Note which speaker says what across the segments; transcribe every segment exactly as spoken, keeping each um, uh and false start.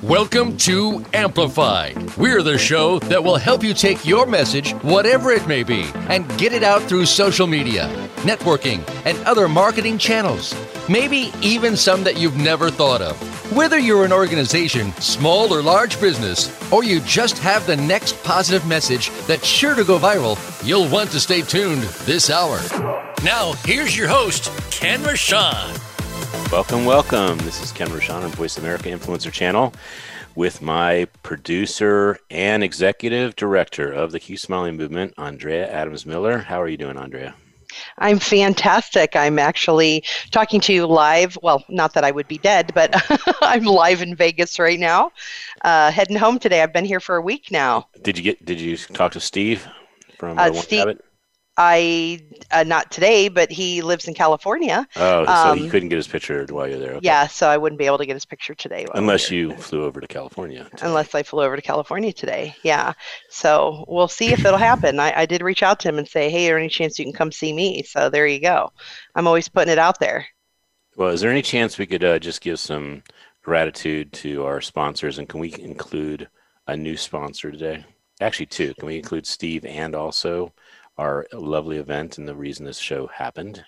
Speaker 1: Welcome to Amplified. We're the show that will help you take your message, whatever it may be, and get it out through social media, networking, and other marketing channels. Maybe even some that you've never thought of. Whether you're an organization, small or large business, or you just have the next positive message that's sure to go viral, you'll want to stay tuned this hour. Now, here's your host, Ken Rochon.
Speaker 2: Welcome, welcome. This is Ken Rochon on Voice America Influencer Channel with my producer and executive director of the Keep Smiling Movement, Andrea Adams Miller. How are you doing, Andrea?
Speaker 3: I'm fantastic. I'm actually talking to you live. Well, not that I would be dead, but I'm live in Vegas right now. Uh, heading home today. I've been here for a week now.
Speaker 2: Did you get? Did you talk to Steve from
Speaker 3: uh,
Speaker 2: uh, One
Speaker 3: Steve,
Speaker 2: Habit?
Speaker 3: I uh, not today, but he lives in California.
Speaker 2: Oh, so
Speaker 3: um,
Speaker 2: he couldn't get his picture while you're there. Okay.
Speaker 3: Yeah, so I wouldn't be able to get his picture today.
Speaker 2: Unless you flew over to California. Today.
Speaker 3: Unless I flew over to California today. Yeah. So we'll see if it'll happen. I, I did reach out to him and say, hey, is there any chance you can come see me? So there you go. I'm always putting it out there.
Speaker 2: Well, is there any chance we could uh, just give some gratitude to our sponsors? And can we include a new sponsor today? Actually, two. Can we include Steve and also our lovely event and the reason this show happened?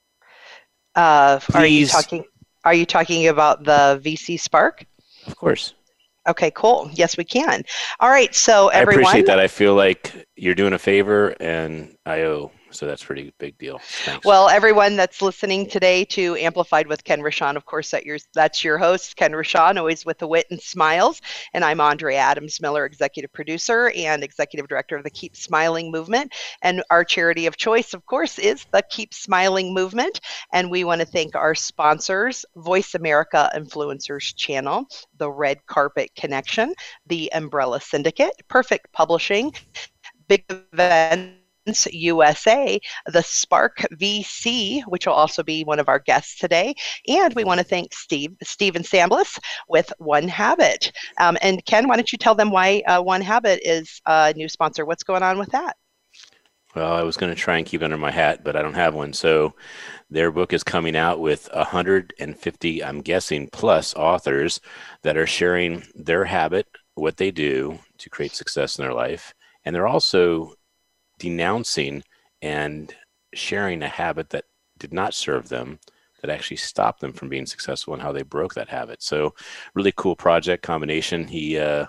Speaker 3: Uh, are you talking? Are you talking about the V C Spark?
Speaker 2: Of course.
Speaker 3: Okay, cool. Yes, we can. All right. So everyone,
Speaker 2: I appreciate that. I feel like you're doing a favor, and I owe. So that's a pretty big deal. Thanks.
Speaker 3: Well, everyone that's listening today to Amplified with Ken Rochon, of course, that your, that's your host, Ken Rochon, always with the wit and smiles. And I'm Andrea Adams Miller, executive producer and executive director of the Keep Smiling Movement. And our charity of choice, of course, is the Keep Smiling Movement. And we want to thank our sponsors, Voice America Influencers Channel, the Red Carpet Connection, the Umbrella Syndicate, Perfect Publishing, Big Events U S A, the Spark V C, which will also be one of our guests today. And we want to thank Steve, Steven Samblis with One Habit. Um, and Ken, why don't you tell them why uh, One Habit is a new sponsor? What's going on with that?
Speaker 2: Well, I was going to try and keep it under my hat, but I don't have one. So their book is coming out with one hundred fifty, I'm guessing, plus authors that are sharing their habit, what they do to create success in their life. And they're also denouncing and sharing a habit that did not serve them, that actually stopped them from being successful, and how they broke that habit. So really cool project combination. He uh,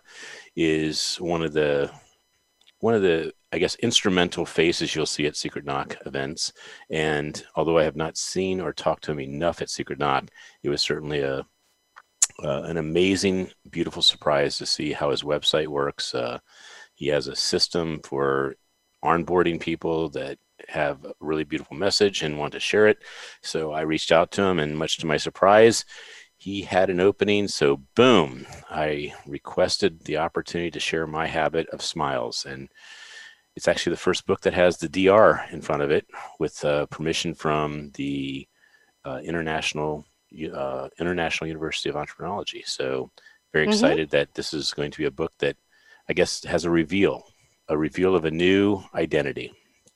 Speaker 2: is one of the, one of the, I guess, instrumental faces you'll see at Secret Knock events. And although I have not seen or talked to him enough at Secret Knock, it was certainly a, uh, an amazing, beautiful surprise to see how his website works. Uh, he has a system for onboarding people that have a really beautiful message and want to share it. So I reached out to him, and much to my surprise, he had an opening. So boom, I requested the opportunity to share my habit of smiles. And it's actually the first book that has the D R in front of it, with uh, permission from the uh, International uh, International University of Entrepreneurology. So very
Speaker 3: Mm-hmm.
Speaker 2: excited that this is going to be a book that I guess has a reveal. a reveal of a new identity.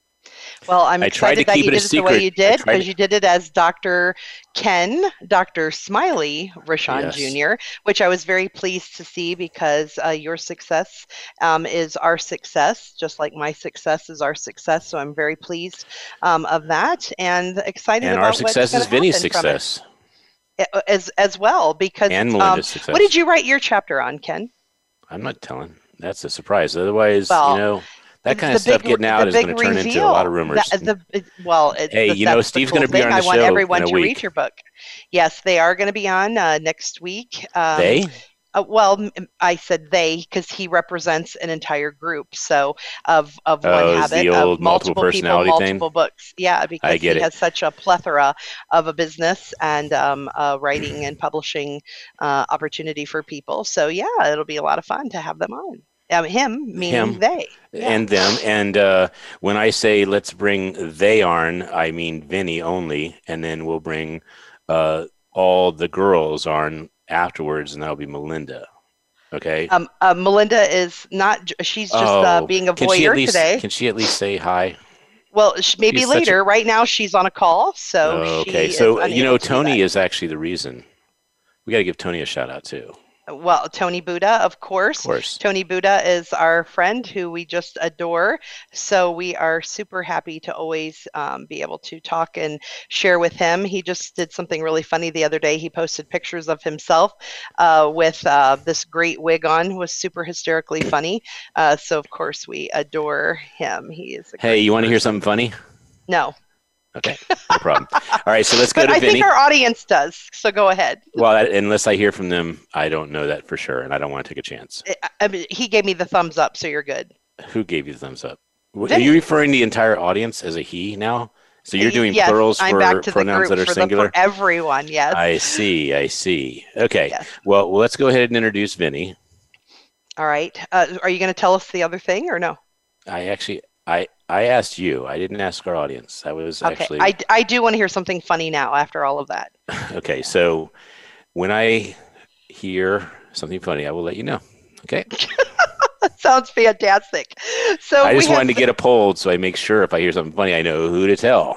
Speaker 3: Well, I'm
Speaker 2: I tried to
Speaker 3: excited that
Speaker 2: keep
Speaker 3: you
Speaker 2: it a
Speaker 3: did it the way
Speaker 2: secret.
Speaker 3: you did,
Speaker 2: I tried
Speaker 3: because
Speaker 2: to-
Speaker 3: you did it as Doctor Ken, Doctor Smiley Rochon
Speaker 2: Yes.
Speaker 3: Junior, which I was very pleased to see, because uh, your success um, is our success, just like my success is our success. So I'm very pleased um, of that, and excited
Speaker 2: And
Speaker 3: about
Speaker 2: our
Speaker 3: what's
Speaker 2: success
Speaker 3: gonna
Speaker 2: is Vinny's
Speaker 3: happen from it.
Speaker 2: success.
Speaker 3: A- As as well, because
Speaker 2: And
Speaker 3: um,
Speaker 2: Melinda's success.
Speaker 3: what did you write your chapter on, Ken?
Speaker 2: I'm not telling. That's a surprise. Otherwise,
Speaker 3: Well,
Speaker 2: you know, that
Speaker 3: The-
Speaker 2: kind
Speaker 3: the
Speaker 2: of stuff
Speaker 3: big-
Speaker 2: getting out
Speaker 3: the
Speaker 2: is going
Speaker 3: big
Speaker 2: to turn into a
Speaker 3: reveal.
Speaker 2: lot of rumors.
Speaker 3: That- the, it- well, it,
Speaker 2: Hey,
Speaker 3: the-
Speaker 2: you know,
Speaker 3: that's the
Speaker 2: Steve's
Speaker 3: cool
Speaker 2: gonna be
Speaker 3: thing.
Speaker 2: on the
Speaker 3: I want
Speaker 2: show
Speaker 3: everyone
Speaker 2: in a
Speaker 3: to read
Speaker 2: week.
Speaker 3: your book. Yes, they are going to be on uh, next week. Um,
Speaker 2: They?
Speaker 3: Uh, well, m- I said they because he represents an entire group. So of of
Speaker 2: Oh,
Speaker 3: One
Speaker 2: it's the
Speaker 3: Habit,
Speaker 2: old
Speaker 3: of
Speaker 2: multiple
Speaker 3: multiple people,
Speaker 2: personality thing?
Speaker 3: multiple books. Yeah, because
Speaker 2: get
Speaker 3: he
Speaker 2: it.
Speaker 3: has such a plethora of a business and um, uh, writing and publishing uh, opportunity for people. So yeah, it'll be a lot of fun to have them on. Um, him meaning
Speaker 2: Him.
Speaker 3: they. Yeah.
Speaker 2: And them. And uh, when I say let's bring they on, I mean Vinny only. And then we'll bring uh, all the girls on afterwards, and that'll be Melinda. Okay.
Speaker 3: Um, uh, Melinda is not. j- She's just uh, being a
Speaker 2: can she
Speaker 3: voyeur
Speaker 2: at least,
Speaker 3: today.
Speaker 2: Can she at least say hi?
Speaker 3: Well, sh- maybe
Speaker 2: she's such a-
Speaker 3: later. Right now, she's on a call, so
Speaker 2: Oh,
Speaker 3: she
Speaker 2: okay.
Speaker 3: is
Speaker 2: So,
Speaker 3: unable
Speaker 2: you know,
Speaker 3: to do
Speaker 2: Tony
Speaker 3: that.
Speaker 2: is actually the reason. We got to give Tony a shout out too.
Speaker 3: Well, Tony Buddha, of course.
Speaker 2: Of course.
Speaker 3: Tony Buddha is our friend who we just adore. So we are super happy to always um, be able to talk and share with him. He just did something really funny the other day. He posted pictures of himself uh, with uh, this great wig on. It was super hysterically funny. Uh, so, of course, we adore him. He is a
Speaker 2: Hey, you want to hear something funny?
Speaker 3: No.
Speaker 2: Okay, no problem. All right, so let's go
Speaker 3: but
Speaker 2: to
Speaker 3: I
Speaker 2: Vinny.
Speaker 3: think our audience does, so go ahead.
Speaker 2: Well, I, unless I hear from them, I don't know that for sure, and I don't want to take a chance.
Speaker 3: I, I mean, he gave me the thumbs up, so you're good.
Speaker 2: Who gave you the thumbs up?
Speaker 3: Vinny.
Speaker 2: Are you referring the entire audience as a he now? So you're doing
Speaker 3: yes,
Speaker 2: plurals
Speaker 3: I'm
Speaker 2: for
Speaker 3: back to
Speaker 2: pronouns
Speaker 3: the
Speaker 2: that are
Speaker 3: for
Speaker 2: singular?
Speaker 3: The, for everyone, yes.
Speaker 2: I see, I see. Okay,
Speaker 3: Yes.
Speaker 2: well, well, let's go ahead and introduce Vinny.
Speaker 3: All right. Uh, are you going to tell us the other thing or no?
Speaker 2: I actually, I, I asked you. I didn't ask our audience. I was
Speaker 3: Okay.
Speaker 2: actually.
Speaker 3: I, I do want to hear something funny now after all of that.
Speaker 2: Okay, so when I hear something funny, I will let you know. Okay.
Speaker 3: That sounds fantastic. So
Speaker 2: I just
Speaker 3: we
Speaker 2: wanted
Speaker 3: have,
Speaker 2: to get a poll so I make sure if I hear something funny, I know who to tell.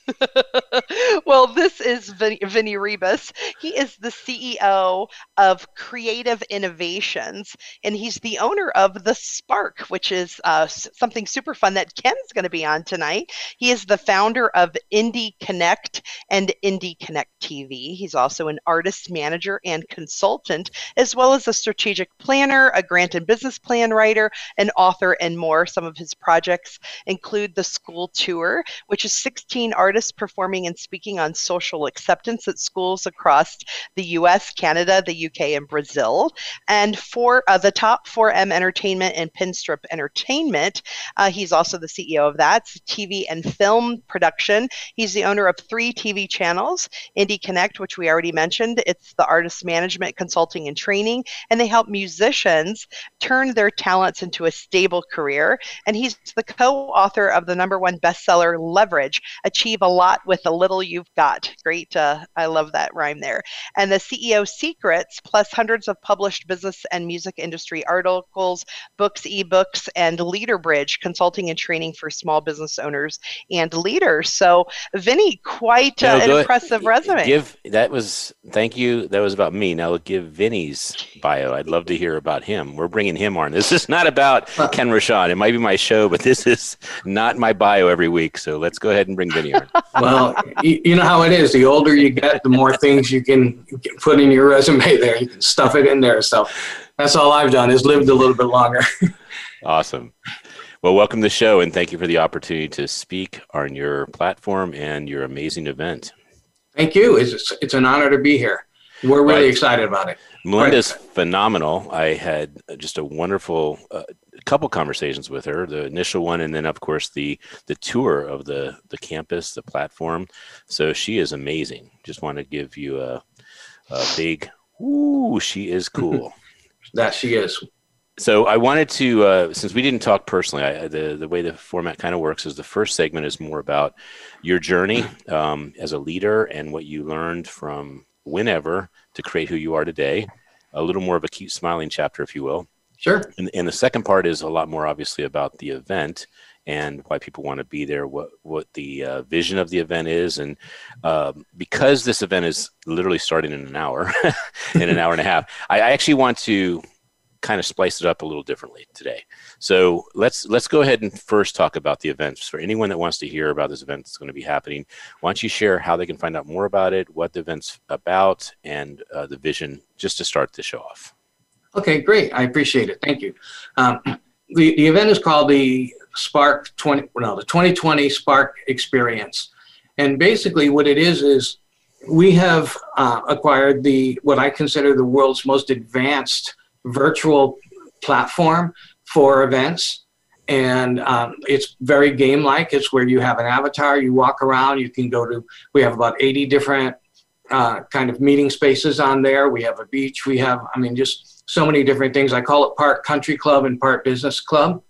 Speaker 3: well, this is Vin, Vinny Rebus. He is the C E O of Creative Innovations, and he's the owner of The Spark, which is uh, something super fun that Ken's going to be on tonight. He is the founder of Indie Connect and Indie Connect T V. He's also an artist manager and consultant, as well as a strategic planner, a grant and business plan writer, an author, and more. Some of his projects include the School Tour, which is sixteen artists performing and speaking on social acceptance at schools across the U S, Canada, the U K, and Brazil. And for uh, the Top four M Entertainment and Pinstrip Entertainment, uh, he's also the C E O of that. It's T V and film production. He's the owner of three T V channels, Indie Connect, which we already mentioned. It's the artist management, consulting, and training, and they help musicians turn their talents into a stable career. And he's the co-author of the number one bestseller, Leverage, Achieve a Lot with the Little You've Got. Great. Uh, I love that rhyme there. And the C E O Secrets, plus hundreds of published business and music industry articles, books, ebooks, and Leader Bridge, consulting and training for small business owners and leaders. So, Vinny, quite uh,
Speaker 2: No,
Speaker 3: an impressive
Speaker 2: ahead.
Speaker 3: resume.
Speaker 2: Give that was thank you. That was about me. Now give Vinny's bio. I'd love to hear about him. We're bringing him on. This is not about Ken Rochon. It might be my show, but this is not my bio every week. So let's go ahead and bring Vinny on.
Speaker 4: Well, you, you know how it is. The older you get, the more things you can, you can put in your resume there. You can stuff it in there. So that's all I've done is lived a little bit longer.
Speaker 2: Awesome. Well, welcome to the show, and thank you for the opportunity to speak on your platform and your amazing event.
Speaker 4: Thank you. It's, it's an honor to be here. We're really
Speaker 2: Right.
Speaker 4: excited about it.
Speaker 2: Melinda's
Speaker 4: Right.
Speaker 2: phenomenal. I had just a wonderful uh, couple conversations with her, the initial one, and then, of course, the the tour of the, the campus, the platform. So she is amazing. Just want to give you a, a big, ooh, she is cool.
Speaker 4: That she is.
Speaker 2: So I wanted to, uh, since we didn't talk personally, I, the the way the format kind of works is the first segment is more about your journey um, as a leader and what you learned from whenever to create who you are today. A little more of a cute smiling chapter, if you will.
Speaker 4: Sure.
Speaker 2: And, and the second part is a lot more obviously about the event and why people want to be there, what what the uh, vision of the event is. And um, because this event is literally starting in an hour, in an hour and a half, I, I actually want to kind of splice it up a little differently today. So let's let's go ahead and first talk about the events. For anyone that wants to hear about this event that's going to be happening, why don't you share how they can find out more about it, what the event's about, and uh, the vision, just to start the show off.
Speaker 4: Okay, great. I appreciate it. Thank you. Um, the, the event is called the Spark twenty, no, the twenty twenty Spark Experience. And basically what it is, is we have uh, acquired the, what I consider the world's most advanced virtual platform for events. And um, it's very game-like. It's where you have an avatar, you walk around, you can go to, we have about eighty different uh, kind of meeting spaces on there. We have a beach, we have, I mean, just so many different things. I call it part country club and part business club.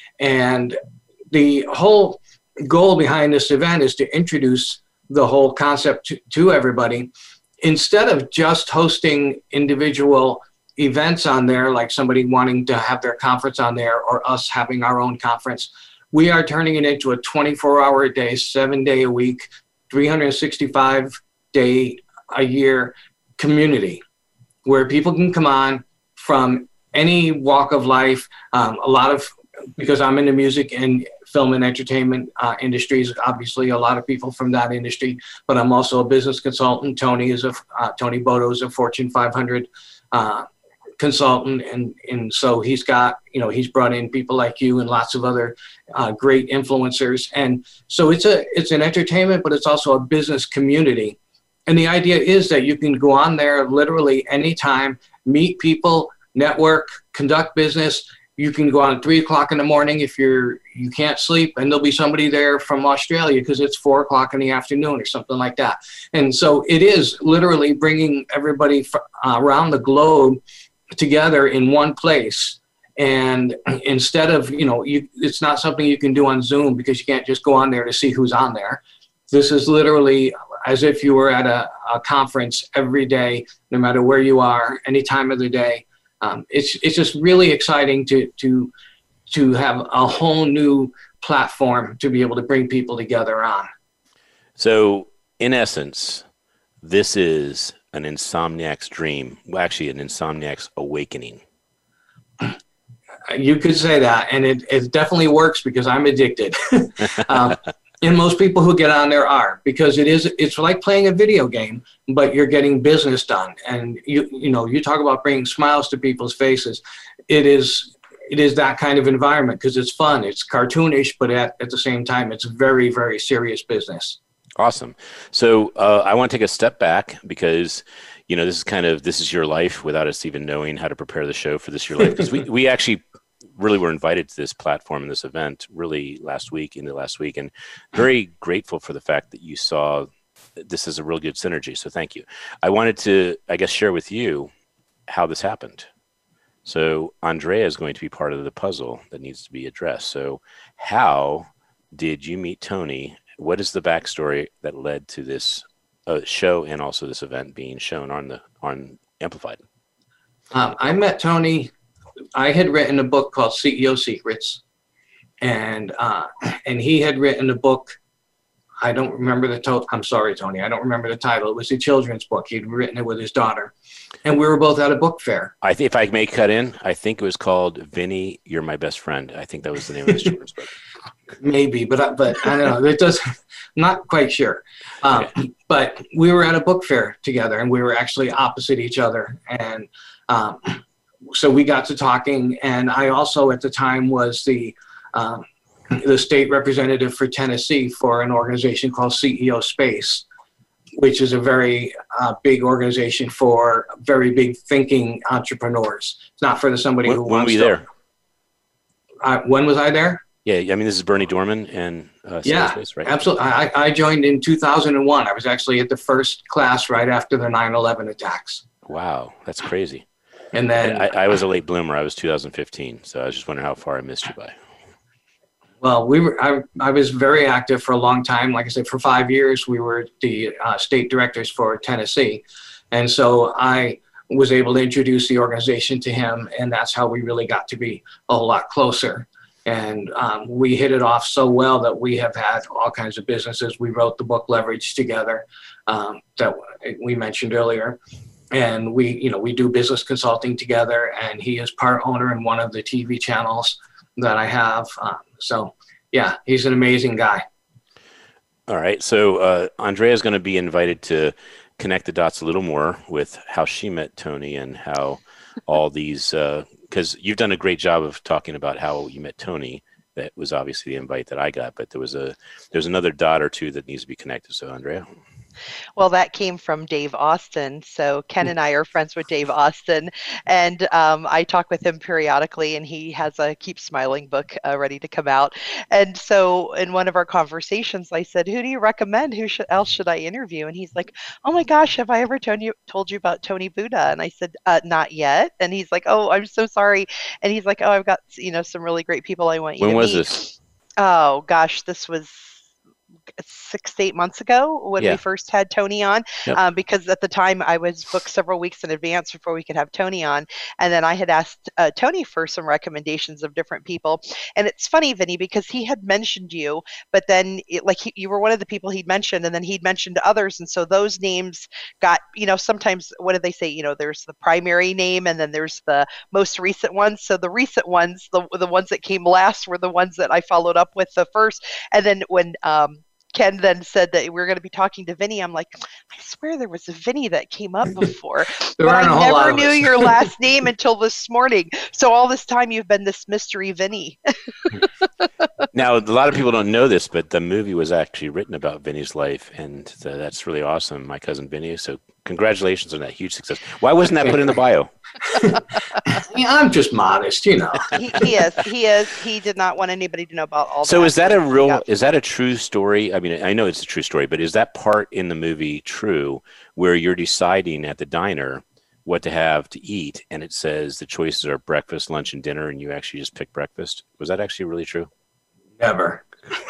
Speaker 4: And the whole goal behind this event is to introduce the whole concept to, to everybody. Instead of just hosting individual events on there, like somebody wanting to have their conference on there or us having our own conference, we are turning it into a twenty-four hour a day, seven day a week, three hundred sixty-five day a year community where people can come on, from any walk of life. Um, a lot of, because I'm in the music and film and entertainment uh, industries, obviously a lot of people from that industry, but I'm also a business consultant. Tony is a, uh, Tony Bodo is a Fortune five hundred uh, consultant. And, and so he's got, you know, he's brought in people like you and lots of other uh, great influencers. And so it's a, it's an entertainment, but it's also a business community. And the idea is that you can go on there literally anytime, meet people, network, conduct business. You can go on at three o'clock in the morning if you're you can't sleep, and there'll be somebody there from Australia because it's four o'clock in the afternoon or something like that. And so it is literally bringing everybody fr- uh, around the globe together in one place. And instead of, you know, you, it's not something you can do on Zoom because you can't just go on there to see who's on there. This is literally as if you were at a, a conference every day, no matter where you are, any time of the day. Um, it's it's just really exciting to to to have a whole new platform to be able to bring people together on.
Speaker 2: So, in essence, this is an insomniac's dream. Well, actually, an insomniac's awakening.
Speaker 4: You could say that, and it, it definitely works because I'm addicted. um, and most people who get on there are, because it is it's like playing a video game, but you're getting business done. And you you know you talk about bringing smiles to people's faces. It is it is that kind of environment because it's fun. It's cartoonish, but at, at the same time, it's very, very serious business.
Speaker 2: Awesome. So uh, I want to take a step back because, you know, this is kind of, this is your life without us even knowing how to prepare the show for this your life. Because we, we actually really were invited to this platform and this event really last week, into last week, and very grateful for the fact that you saw this is a real good synergy. So thank you. I wanted to, I guess, share with you how this happened. So Andrea is going to be part of the puzzle that needs to be addressed. So how did you meet Tony? What is the backstory that led to this uh, show and also this event being shown on the on Amplified?
Speaker 4: Um, I met Tony. I had written a book called C E O Secrets, and uh, and he had written a book. I don't remember the title. I'm sorry, Tony. I don't remember the title. It was a children's book. He'd written it with his daughter, and we were both at a book fair.
Speaker 2: I think, if I may cut in, I think it was called Vinny, You're My Best Friend. I think that was the name of his children's book.
Speaker 4: Maybe, but I, but I don't know. It does. Not quite sure. Um, okay. But we were at a book fair together, and we were actually opposite each other, and um, so we got to talking. And I also, at the time, was the um, the state representative for Tennessee for an organization called C E O Space, which is a very uh, big organization for very big thinking entrepreneurs. It's not for the somebody
Speaker 2: when,
Speaker 4: who
Speaker 2: when
Speaker 4: wants
Speaker 2: were you
Speaker 4: to.
Speaker 2: there?
Speaker 4: Uh, when was I there?
Speaker 2: Yeah, I mean, this is Bernie Dorman and uh,
Speaker 4: yeah,
Speaker 2: Space, right?
Speaker 4: Absolutely. I, I joined in two thousand one. I was actually at the first class right after the nine eleven attacks.
Speaker 2: Wow, that's crazy.
Speaker 4: And then
Speaker 2: I, I was a late bloomer. I was two thousand fifteen, so I was just wondering how far I missed you by.
Speaker 4: Well, we were. I, I was very active for a long time. Like I said, for five years, we were the uh, state directors for Tennessee, and so I was able to introduce the organization to him, and that's how we really got to be a whole lot closer. And um, we hit it off so well that we have had all kinds of businesses. We wrote the book Leverage together um, that we mentioned earlier. And we, you know, we do business consulting together, and he is part owner in one of the T V channels that I have. Um, so, yeah, he's an amazing guy.
Speaker 2: All right. So uh, Andrea is going to be invited to connect the dots a little more with how she met Tony and how all these uh, – because you've done a great job of talking about how you met Tony. That was obviously the invite that I got, but there was a there's another dot or two that needs to be connected. So, Andrea.
Speaker 3: Well, that came from Dave Austin. So Ken and I are friends with Dave Austin, and um, I talk with him periodically, and he has a Keep Smiling book uh, ready to come out. And so in one of our conversations, I said, who do you recommend? Who should, else should I interview? And he's like, oh my gosh, have I ever told you, told you about Tony Buddha? And I said, uh, not yet. And he's like, oh, I'm so sorry. And he's like, oh, I've got, you know, some really great people I want you
Speaker 2: when
Speaker 3: to meet.
Speaker 2: When was this?
Speaker 3: Oh gosh, this was six to eight months ago when
Speaker 2: Yeah.
Speaker 3: we first had Tony on,
Speaker 2: Yep.
Speaker 3: um, because at the time I was booked several weeks in advance before we could have Tony on. And then I had asked uh, Tony for some recommendations of different people. And it's funny, Vinny, because he had mentioned you, but then it, like he, you were one of the people he'd mentioned, and then he'd mentioned others. And so those names got, you know, sometimes, what did they say? You know, there's the primary name and then there's the most recent ones. So the recent ones, the, the ones that came last were the ones that I followed up with the first. And then when um, Ken then said that we were going to be talking to Vinny, I'm like, I swear there was a Vinny that came up before,
Speaker 4: There
Speaker 3: but
Speaker 4: aren't a
Speaker 3: I
Speaker 4: whole lot
Speaker 3: never
Speaker 4: of
Speaker 3: knew
Speaker 4: us.
Speaker 3: your last name until this morning. So all this time you've been this mystery Vinny.
Speaker 2: Now, a lot of people don't know this, but the movie was actually written about Vinny's life, and uh, that's really awesome. My cousin Vinny. So congratulations on that huge success. Why wasn't that put in the bio?
Speaker 4: Yeah, I'm just modest, you know.
Speaker 3: he, he is. He is. He did not want anybody to know about all
Speaker 2: So
Speaker 3: that.
Speaker 2: is that a
Speaker 3: He
Speaker 2: real,
Speaker 3: got-
Speaker 2: is that a true story? I mean, I know it's a true story, but is that part in the movie true where you're deciding at the diner what to have to eat, and it says the choices are breakfast, lunch, and dinner, and you actually just pick breakfast? Was that actually really true?
Speaker 4: Never.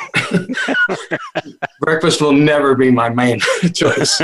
Speaker 4: Breakfast will never be my main choice.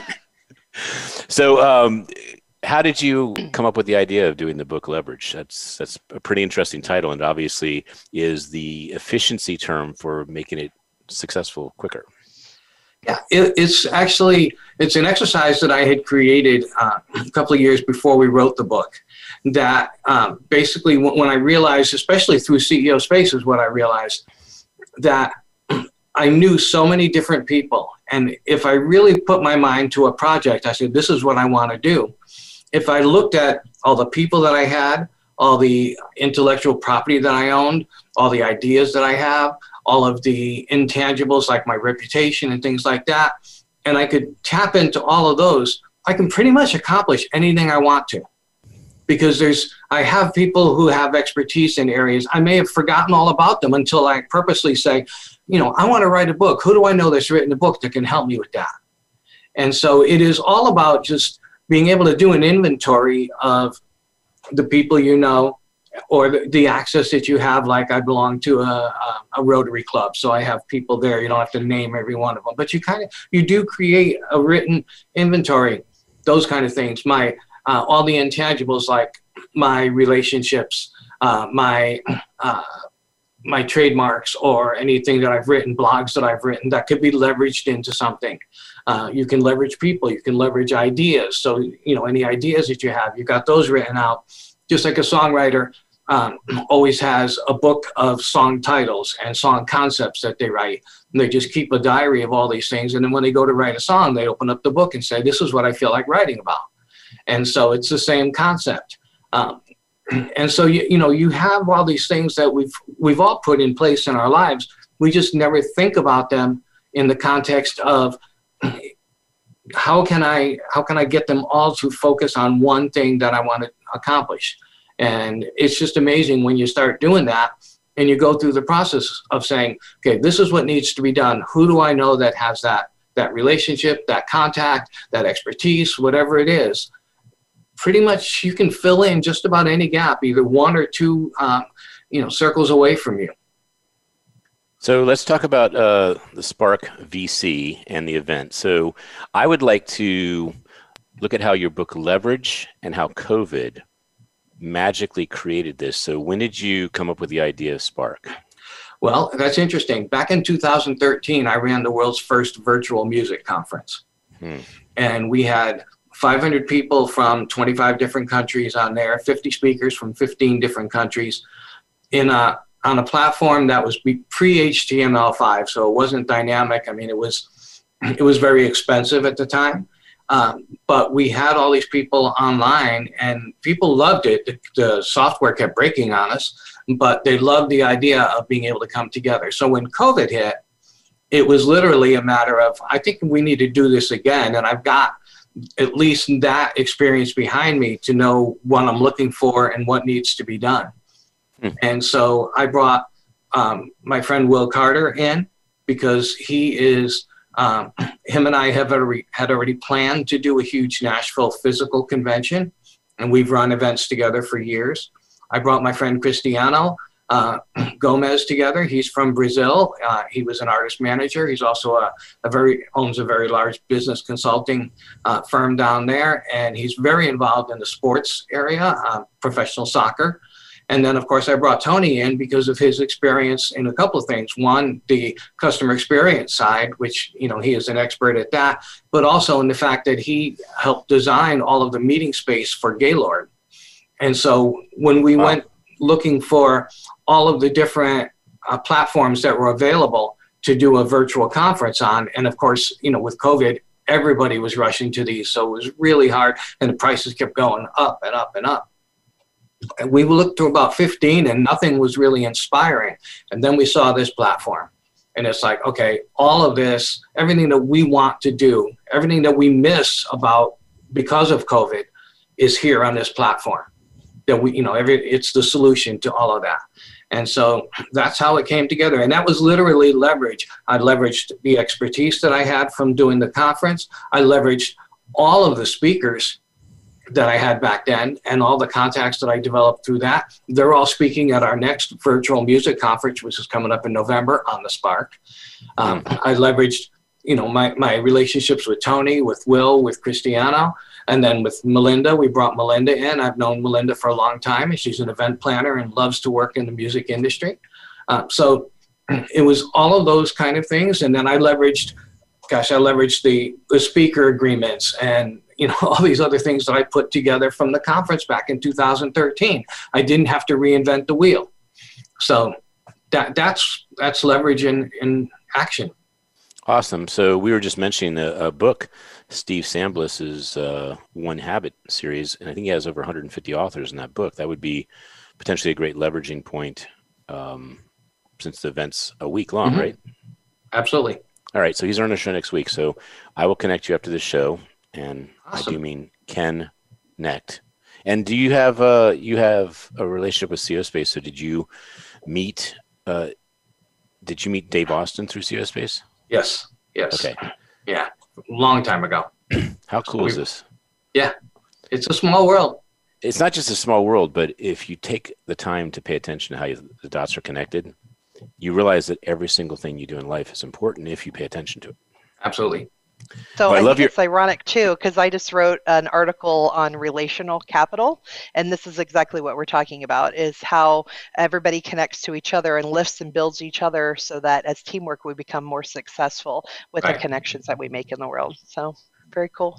Speaker 2: So, um, how did you come up with the idea of doing the book Leverage? That's that's a pretty interesting title, and obviously is the efficiency term for making it successful quicker.
Speaker 4: Yeah, it, it's actually, it's an exercise that I had created uh, a couple of years before we wrote the book. That um, basically when, when I realized, especially through C E O Spaces, what I realized that I knew so many different people. And if I really put my mind to a project, I said, this is what I want to do. If I looked at all the people that I had, all the intellectual property that I owned, all the ideas that I have, all of the intangibles like my reputation and things like that, and I could tap into all of those, I can pretty much accomplish anything I want to. Because there's, I have people who have expertise in areas. I may have forgotten all about them until I purposely say, you know, I want to write a book. Who do I know that's written a book that can help me with that? And so it is all about just being able to do an inventory of the people you know, or the, the access that you have. Like I belong to a, a, a Rotary Club, so I have people there. You don't have to name every one of them, but you kind of, you do create a written inventory, those kind of things. My, uh, all the intangibles like my relationships, uh, my, uh, my trademarks, or anything that I've written, blogs that I've written that could be leveraged into something. Uh, you can leverage people, you can leverage ideas. So, you know, any ideas that you have, you got those written out. Just like a songwriter um, always has a book of song titles and song concepts that they write. And they just keep a diary of all these things. And then when they go to write a song, they open up the book and say, this is what I feel like writing about. And so it's the same concept. Um, and so, you, you know, you have all these things that we've, we've all put in place in our lives. We just never think about them in the context of how can I, how can I get them all to focus on one thing that I want to accomplish? And it's just amazing when you start doing that and you go through the process of saying, okay, this is what needs to be done. Who do I know that has that, that relationship, that contact, that expertise, whatever it is? Pretty much you can fill in just about any gap, either one or two, um, you know, circles away from you.
Speaker 2: So let's talk about uh, the Spark V C and the event. So I would like to look at how your book Leverage and how COVID magically created this. So when did you come up with the idea of Spark?
Speaker 4: Well, that's interesting. Back in two thousand thirteen, I ran the world's first virtual music conference. Hmm. And we had five hundred people from twenty-five different countries on there, fifty speakers from fifteen different countries in a, on a platform that was pre H T M L five. So it wasn't dynamic. I mean, it was, it was very expensive at the time. Um, but we had all these people online and people loved it. The, the software kept breaking on us, but they loved the idea of being able to come together. So when COVID hit, it was literally a matter of, I think we need to do this again. And I've got at least that experience behind me to know what I'm looking for and what needs to be done. Hmm. And so I brought um, my friend Will Carter in because he is, um, him and I have already, had already planned to do a huge Nashville physical convention, and we've run events together for years. I brought my friend Cristiano, uh, Gomez together. He's from Brazil. Uh, he was an artist manager. He's also a, a very owns a very large business consulting uh, firm down there, and he's very involved in the sports area, uh, professional soccer. And then, of course, I brought Tony in because of his experience in a couple of things. One, the customer experience side, which, you know, he is an expert at that, but also in the fact that he helped design all of the meeting space for Gaylord. And so when we wow. went looking for all of the different uh, platforms that were available to do a virtual conference on, and of course, you know, with COVID, everybody was rushing to these. So it was really hard, and the prices kept going up and up and up. And we looked to about fifteen and nothing was really inspiring. And then we saw this platform, and it's like, okay, all of this, everything that we want to do, everything that we miss about because of COVID is here on this platform. That we, you know, every, it's the solution to all of that. And so that's how it came together. And that was literally leverage. I leveraged the expertise that I had from doing the conference. I leveraged all of the speakers that I had back then and all the contacts that I developed through that. They're all speaking at our next virtual music conference, which is coming up in November on the Spark. Um, I leveraged, you know, my, my relationships with Tony, with Will, with Cristiano, and then with Melinda. We brought Melinda in. I've known Melinda for a long time, and she's an event planner and loves to work in the music industry. Uh, so it was all of those kind of things. And then I leveraged, gosh, I leveraged the, the speaker agreements and, you know, all these other things that I put together from the conference back in two thousand thirteen. I didn't have to reinvent the wheel. So that that's that's leverage in, in action.
Speaker 2: Awesome. So we were just mentioning a, a book, Steve Sambliss's uh, One Habit series, and I think he has over one hundred fifty authors in that book. That would be potentially a great leveraging point um, since the event's a week long, mm-hmm. right?
Speaker 4: Absolutely.
Speaker 2: All right. So he's on our show next week. So I will connect you after this show. And awesome. I do mean Ken Necht. And do you have uh you have a relationship with CeoSpace? So did you meet uh did you meet Dave Austin through CeoSpace?
Speaker 4: Yes. Yes.
Speaker 2: Okay.
Speaker 4: Yeah. Long time ago.
Speaker 2: How cool is this?
Speaker 4: Yeah. It's a small world.
Speaker 2: It's not just a small world, but if you take the time to pay attention to how you, the dots are connected, you realize that every single thing you do in life is important if you pay attention to it.
Speaker 4: Absolutely.
Speaker 3: So
Speaker 2: well, I,
Speaker 3: I
Speaker 2: love
Speaker 3: think
Speaker 2: your-
Speaker 3: it's ironic too, because I just wrote an article on relational capital, and this is exactly what we're talking about, is how everybody connects to each other and lifts and builds each other so that as teamwork we become more successful with right. the connections that we make in the world. So very cool.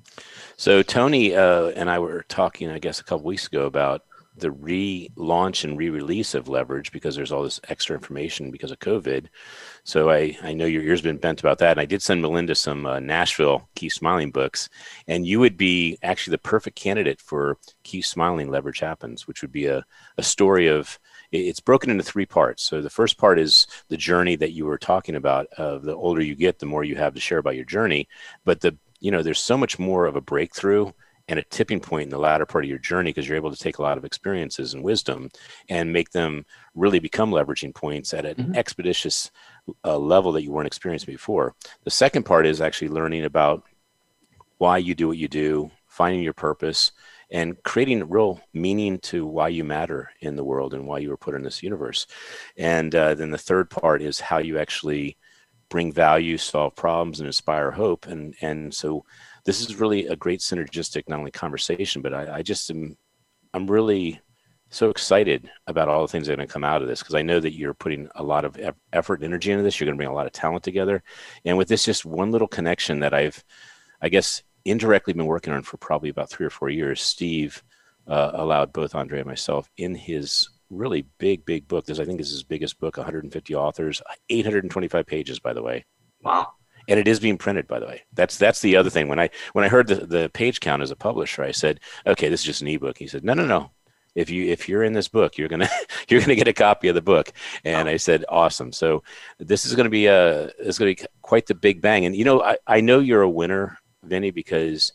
Speaker 2: So Tony uh, and I were talking, I guess, a couple weeks ago about the relaunch and re-release of Leverage because there's all this extra information because of COVID. So I, I know your ear's been bent about that. And I did send Melinda some uh, Nashville Keep Smiling books, and you would be actually the perfect candidate for Keep Smiling Leverage Happens, which would be a, a story of, it's broken into three parts. So the first part is the journey that you were talking about. Of the older you get, the more you have to share about your journey. But the, you know, there's so much more of a breakthrough and a tipping point in the latter part of your journey because you're able to take a lot of experiences and wisdom and make them really become leveraging points at an mm-hmm. expeditious uh, level that you weren't experiencing before. The second part is actually learning about why you do what you do, finding your purpose, and creating real meaning to why you matter in the world and why you were put in this universe. And uh, then the third part is how you actually bring value, solve problems, and inspire hope. And, and so this is really a great synergistic, not only conversation, but I, I just am, I'm really so excited about all the things that are going to come out of this because I know that you're putting a lot of effort and energy into this. You're going to bring a lot of talent together. And with this, just one little connection that I've, I guess, indirectly been working on for probably about three or four years, Steve uh, allowed both Andre and myself in his really big, big book. This, I think, is his biggest book, one hundred fifty authors, eight hundred twenty-five pages, by the way.
Speaker 4: Wow.
Speaker 2: And it is being printed, by the way. That's that's the other thing. When I when I heard the, the page count as a publisher, I said, "Okay, this is just an ebook." He said, "No, no, no. If you if you're in this book, you're gonna you're gonna get a copy of the book." And I said, "Awesome." So this is going to be a it's going to be quite the big bang. And you know, I, I know you're a winner, Vinny, because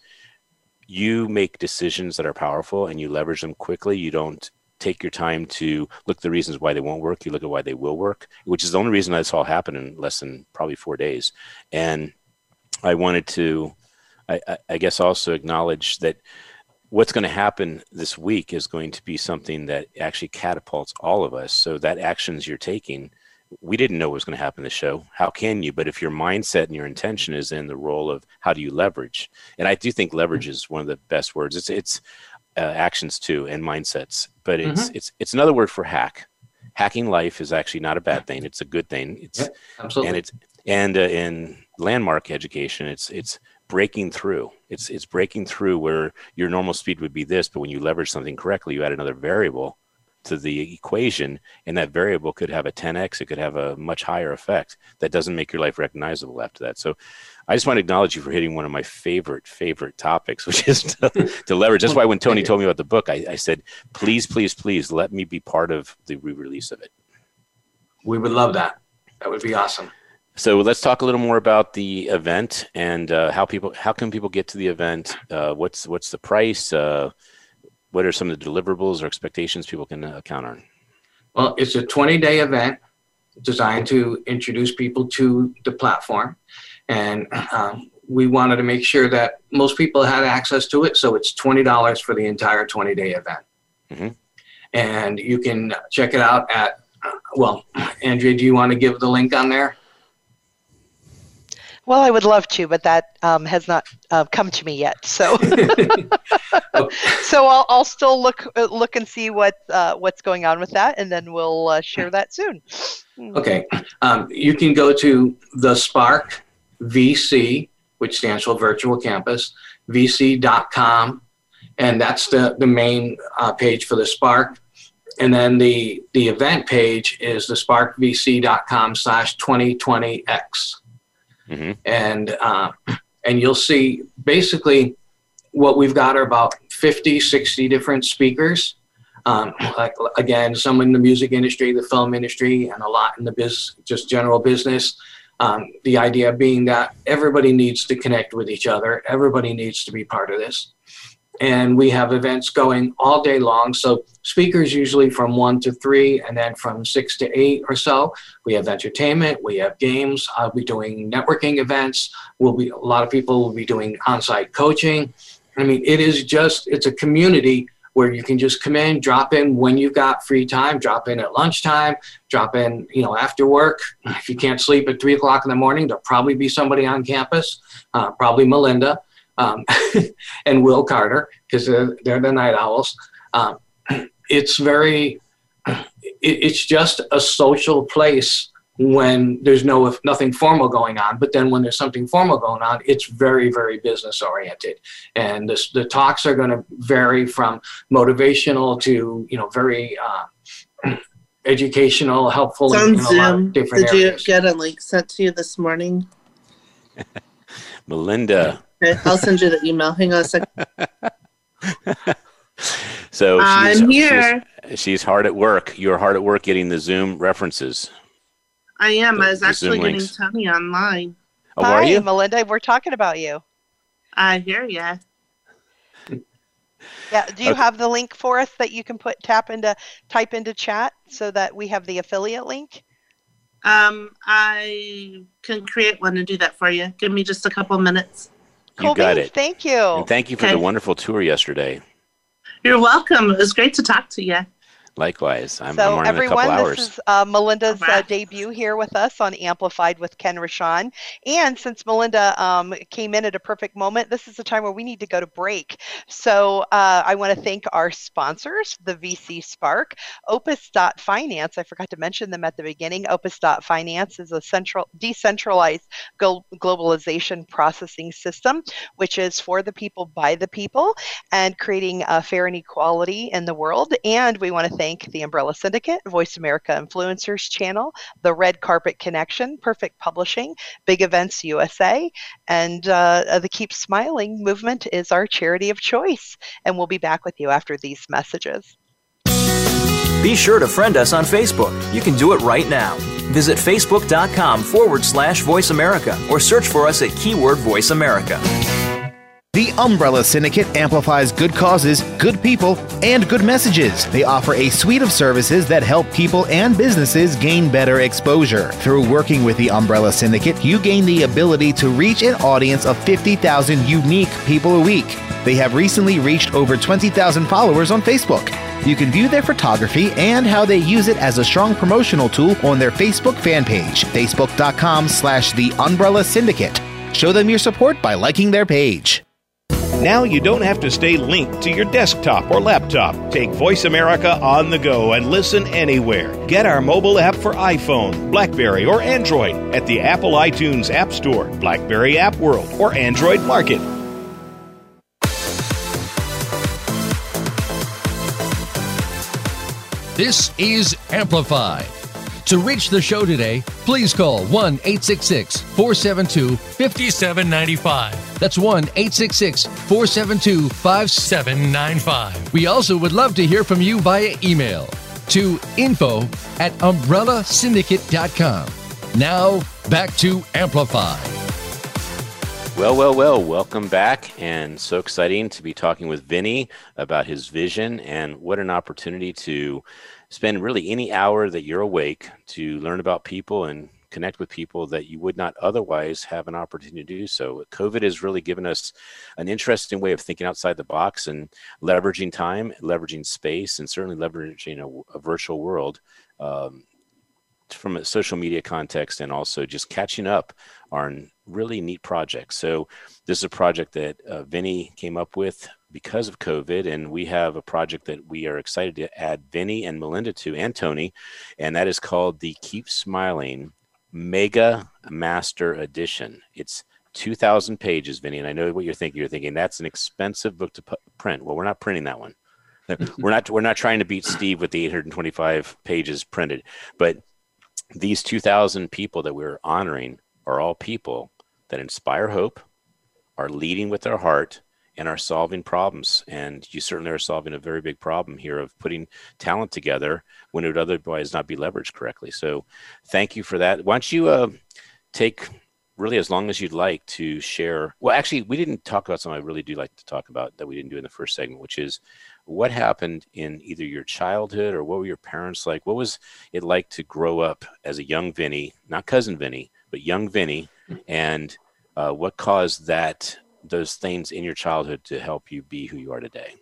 Speaker 2: you make decisions that are powerful and you leverage them quickly. You don't take your time to look at the reasons why they won't work. You look at why they will work, which is the only reason this all happened in less than probably four days. And I wanted to, I, I guess, also acknowledge that what's going to happen this week is going to be something that actually catapults all of us. So that actions you're taking, we didn't know what was going to happen in the show. How can you? But if your mindset and your intention is in the role of how do you leverage? And I do think leverage is one of the best words. It's it's uh, actions too and mindsets, but it's mm-hmm. it's it's another word for hack. Hacking life is actually not a bad thing. It's a good thing. It's
Speaker 4: yeah, absolutely. And
Speaker 2: it's and uh, in landmark education, it's it's breaking through. It's it's breaking through where your normal speed would be this, but when you leverage something correctly, you add another variable to the equation, and that variable could have a ten x. It could have a much higher effect that doesn't make your life recognizable after that. So I just want to acknowledge you for hitting one of my favorite, favorite topics, which is to, to leverage. That's why when Tony told me about the book, I, I said, please, please, please let me be part of the re-release of it.
Speaker 4: We would love that. That would be awesome.
Speaker 2: So let's talk a little more about the event and uh, how people, how can people get to the event? Uh, what's, what's the price? Uh, what are some of the deliverables or expectations people can uh, count on?
Speaker 4: Well, it's a twenty-day event designed to introduce people to the platform. And um, we wanted to make sure that most people had access to it. So it's twenty dollars for the entire twenty-day event. Mm-hmm. And you can check it out at, uh, well, Andrea, do you want to give the link on there?
Speaker 3: Well, I would love to, but that um, has not uh, come to me yet. So, so I'll, I'll still look look and see what uh, what's going on with that, and then we'll uh, share that soon.
Speaker 4: Okay, um, you can go to the Spark V C, which stands for Virtual Campus, V C dot com, and that's the the main uh, page for the Spark. And then the the event page is the spark v c dot com slash twenty twenty x. Mm-hmm. And uh, and you'll see basically what we've got are about fifty, sixty different speakers. Um, like again, some in the music industry, the film industry, and a lot in the biz, just general business. Um, the idea being that everybody needs to connect with each other. Everybody needs to be part of this. And we have events going all day long. So speakers usually from one to three, and then from six to eight or so. We have entertainment, we have games. I'll be doing networking events. We'll be, a lot of people will be doing on-site coaching. I mean, it is just, it's a community where you can just come in, drop in when you've got free time, drop in at lunchtime, drop in, you know, after work. If you can't sleep at three o'clock in the morning, there'll probably be somebody on campus, uh, probably Melinda. Um, and Will Carter, because they're, they're the night owls. Um, it's very, it, it's just a social place when there's no nothing formal going on. But then when there's something formal going on, it's very, very business oriented. And this, the talks are going to vary from motivational to, you know, very uh, educational, helpful in, in a lot of different
Speaker 5: Did
Speaker 4: areas.
Speaker 5: Did you get a link sent to you this morning?
Speaker 2: Melinda.
Speaker 5: Okay, I'll send you the email. Hang on a second.
Speaker 2: So she's,
Speaker 5: I'm here.
Speaker 2: She's, she's hard at work. You're hard at work getting the Zoom references.
Speaker 5: I am.
Speaker 2: The,
Speaker 5: I was actually getting
Speaker 2: links.
Speaker 5: Tony online.
Speaker 2: Oh,
Speaker 3: Hi,
Speaker 2: are you?
Speaker 3: Melinda. We're talking about you.
Speaker 5: I hear ya.
Speaker 3: Yeah. Do you
Speaker 2: Okay.
Speaker 3: have the link for us that you can put tap into type into chat so that we have the affiliate link?
Speaker 5: Um, I can create one and do that for you. Give me just a couple minutes.
Speaker 2: You
Speaker 3: Cool
Speaker 2: got
Speaker 3: beans.
Speaker 2: it.
Speaker 3: Thank you.
Speaker 2: And thank you for
Speaker 5: Okay.
Speaker 2: the wonderful tour yesterday.
Speaker 5: You're welcome. It was great to talk to you.
Speaker 2: Likewise. I'm,
Speaker 3: So
Speaker 2: I'm running a couple
Speaker 3: everyone,
Speaker 2: hours.
Speaker 3: this is uh, Melinda's uh,
Speaker 5: Alright.
Speaker 3: debut here with us on Amplified with Ken Rochon. And since Melinda um, came in at a perfect moment, this is the time where we need to go to break. So uh, I want to thank our sponsors, the V C Spark, Opus dot Finance. I forgot to mention them at the beginning. Opus dot Finance is a central decentralized glo- globalization processing system, which is for the people, by the people, and creating uh, fair and equality in the world. And we want to thank the Umbrella Syndicate, Voice America Influencers Channel, the Red Carpet Connection, Perfect Publishing, Big Events U S A, and uh, the Keep Smiling movement is our charity of choice. And we'll be back with you after these messages.
Speaker 6: Be sure to friend us on Facebook. You can do it right now. Visit facebook.com forward slash Voice America or search for us at keyword Voice America.
Speaker 7: The Umbrella Syndicate amplifies good causes, good people, and good messages. They offer a suite of services that help people and businesses gain better exposure. Through working with the Umbrella Syndicate, you gain the ability to reach an audience of fifty thousand unique people a week. They have recently reached over twenty thousand followers on Facebook. You can view their photography and how they use it as a strong promotional tool on their Facebook fan page, facebook.com slash the Umbrella Syndicate. Show them your support by liking their page.
Speaker 8: Now you don't have to stay linked to your desktop or laptop. Take Voice America on the go and listen anywhere. Get our mobile app for iPhone, BlackBerry, or Android at the Apple iTunes App Store, BlackBerry App World, or Android Market.
Speaker 1: This is Amplified. To reach the show today, please call one eight six six, four seven two, five seven nine five. That's one eight six six, four seven two, five seven nine five. We also would love to hear from you via email to info at umbrella syndicate dot com. Now, back to Amplify.
Speaker 2: Well, well, well, welcome back. And so exciting to be talking with Vinny about his vision, and what an opportunity to spend really any hour that you're awake to learn about people and connect with people that you would not otherwise have an opportunity to do so. COVID has really given us an interesting way of thinking outside the box and leveraging time, leveraging space, and certainly leveraging a, a virtual world um, from a social media context, and also just catching up on really neat projects. So this is a project that uh, Vinny came up with because of COVID, and we have a project that we are excited to add Vinny and Melinda to, and Tony, and that is called the Keep Smiling Mega Master Edition. It's two thousand pages, Vinny, and I know what you're thinking. You're thinking that's an expensive book to pu- print. Well, we're not printing that one. We're not. We're not trying to beat Steve with the eight hundred twenty-five pages printed, but these two thousand people that we're honoring are all people that inspire hope, are leading with their heart, and are solving problems. And you certainly are solving a very big problem here of putting talent together when it would otherwise not be leveraged correctly. So thank you for that. Why don't you uh, take really as long as you'd like to share. Well, actually, we didn't talk about something I really do like to talk about that we didn't do in the first segment, which is what happened in either your childhood, or what were your parents like? What was it like to grow up as a young Vinny, not cousin Vinny, but young Vinny, and uh, what caused that those things in your childhood to help you be who you are today?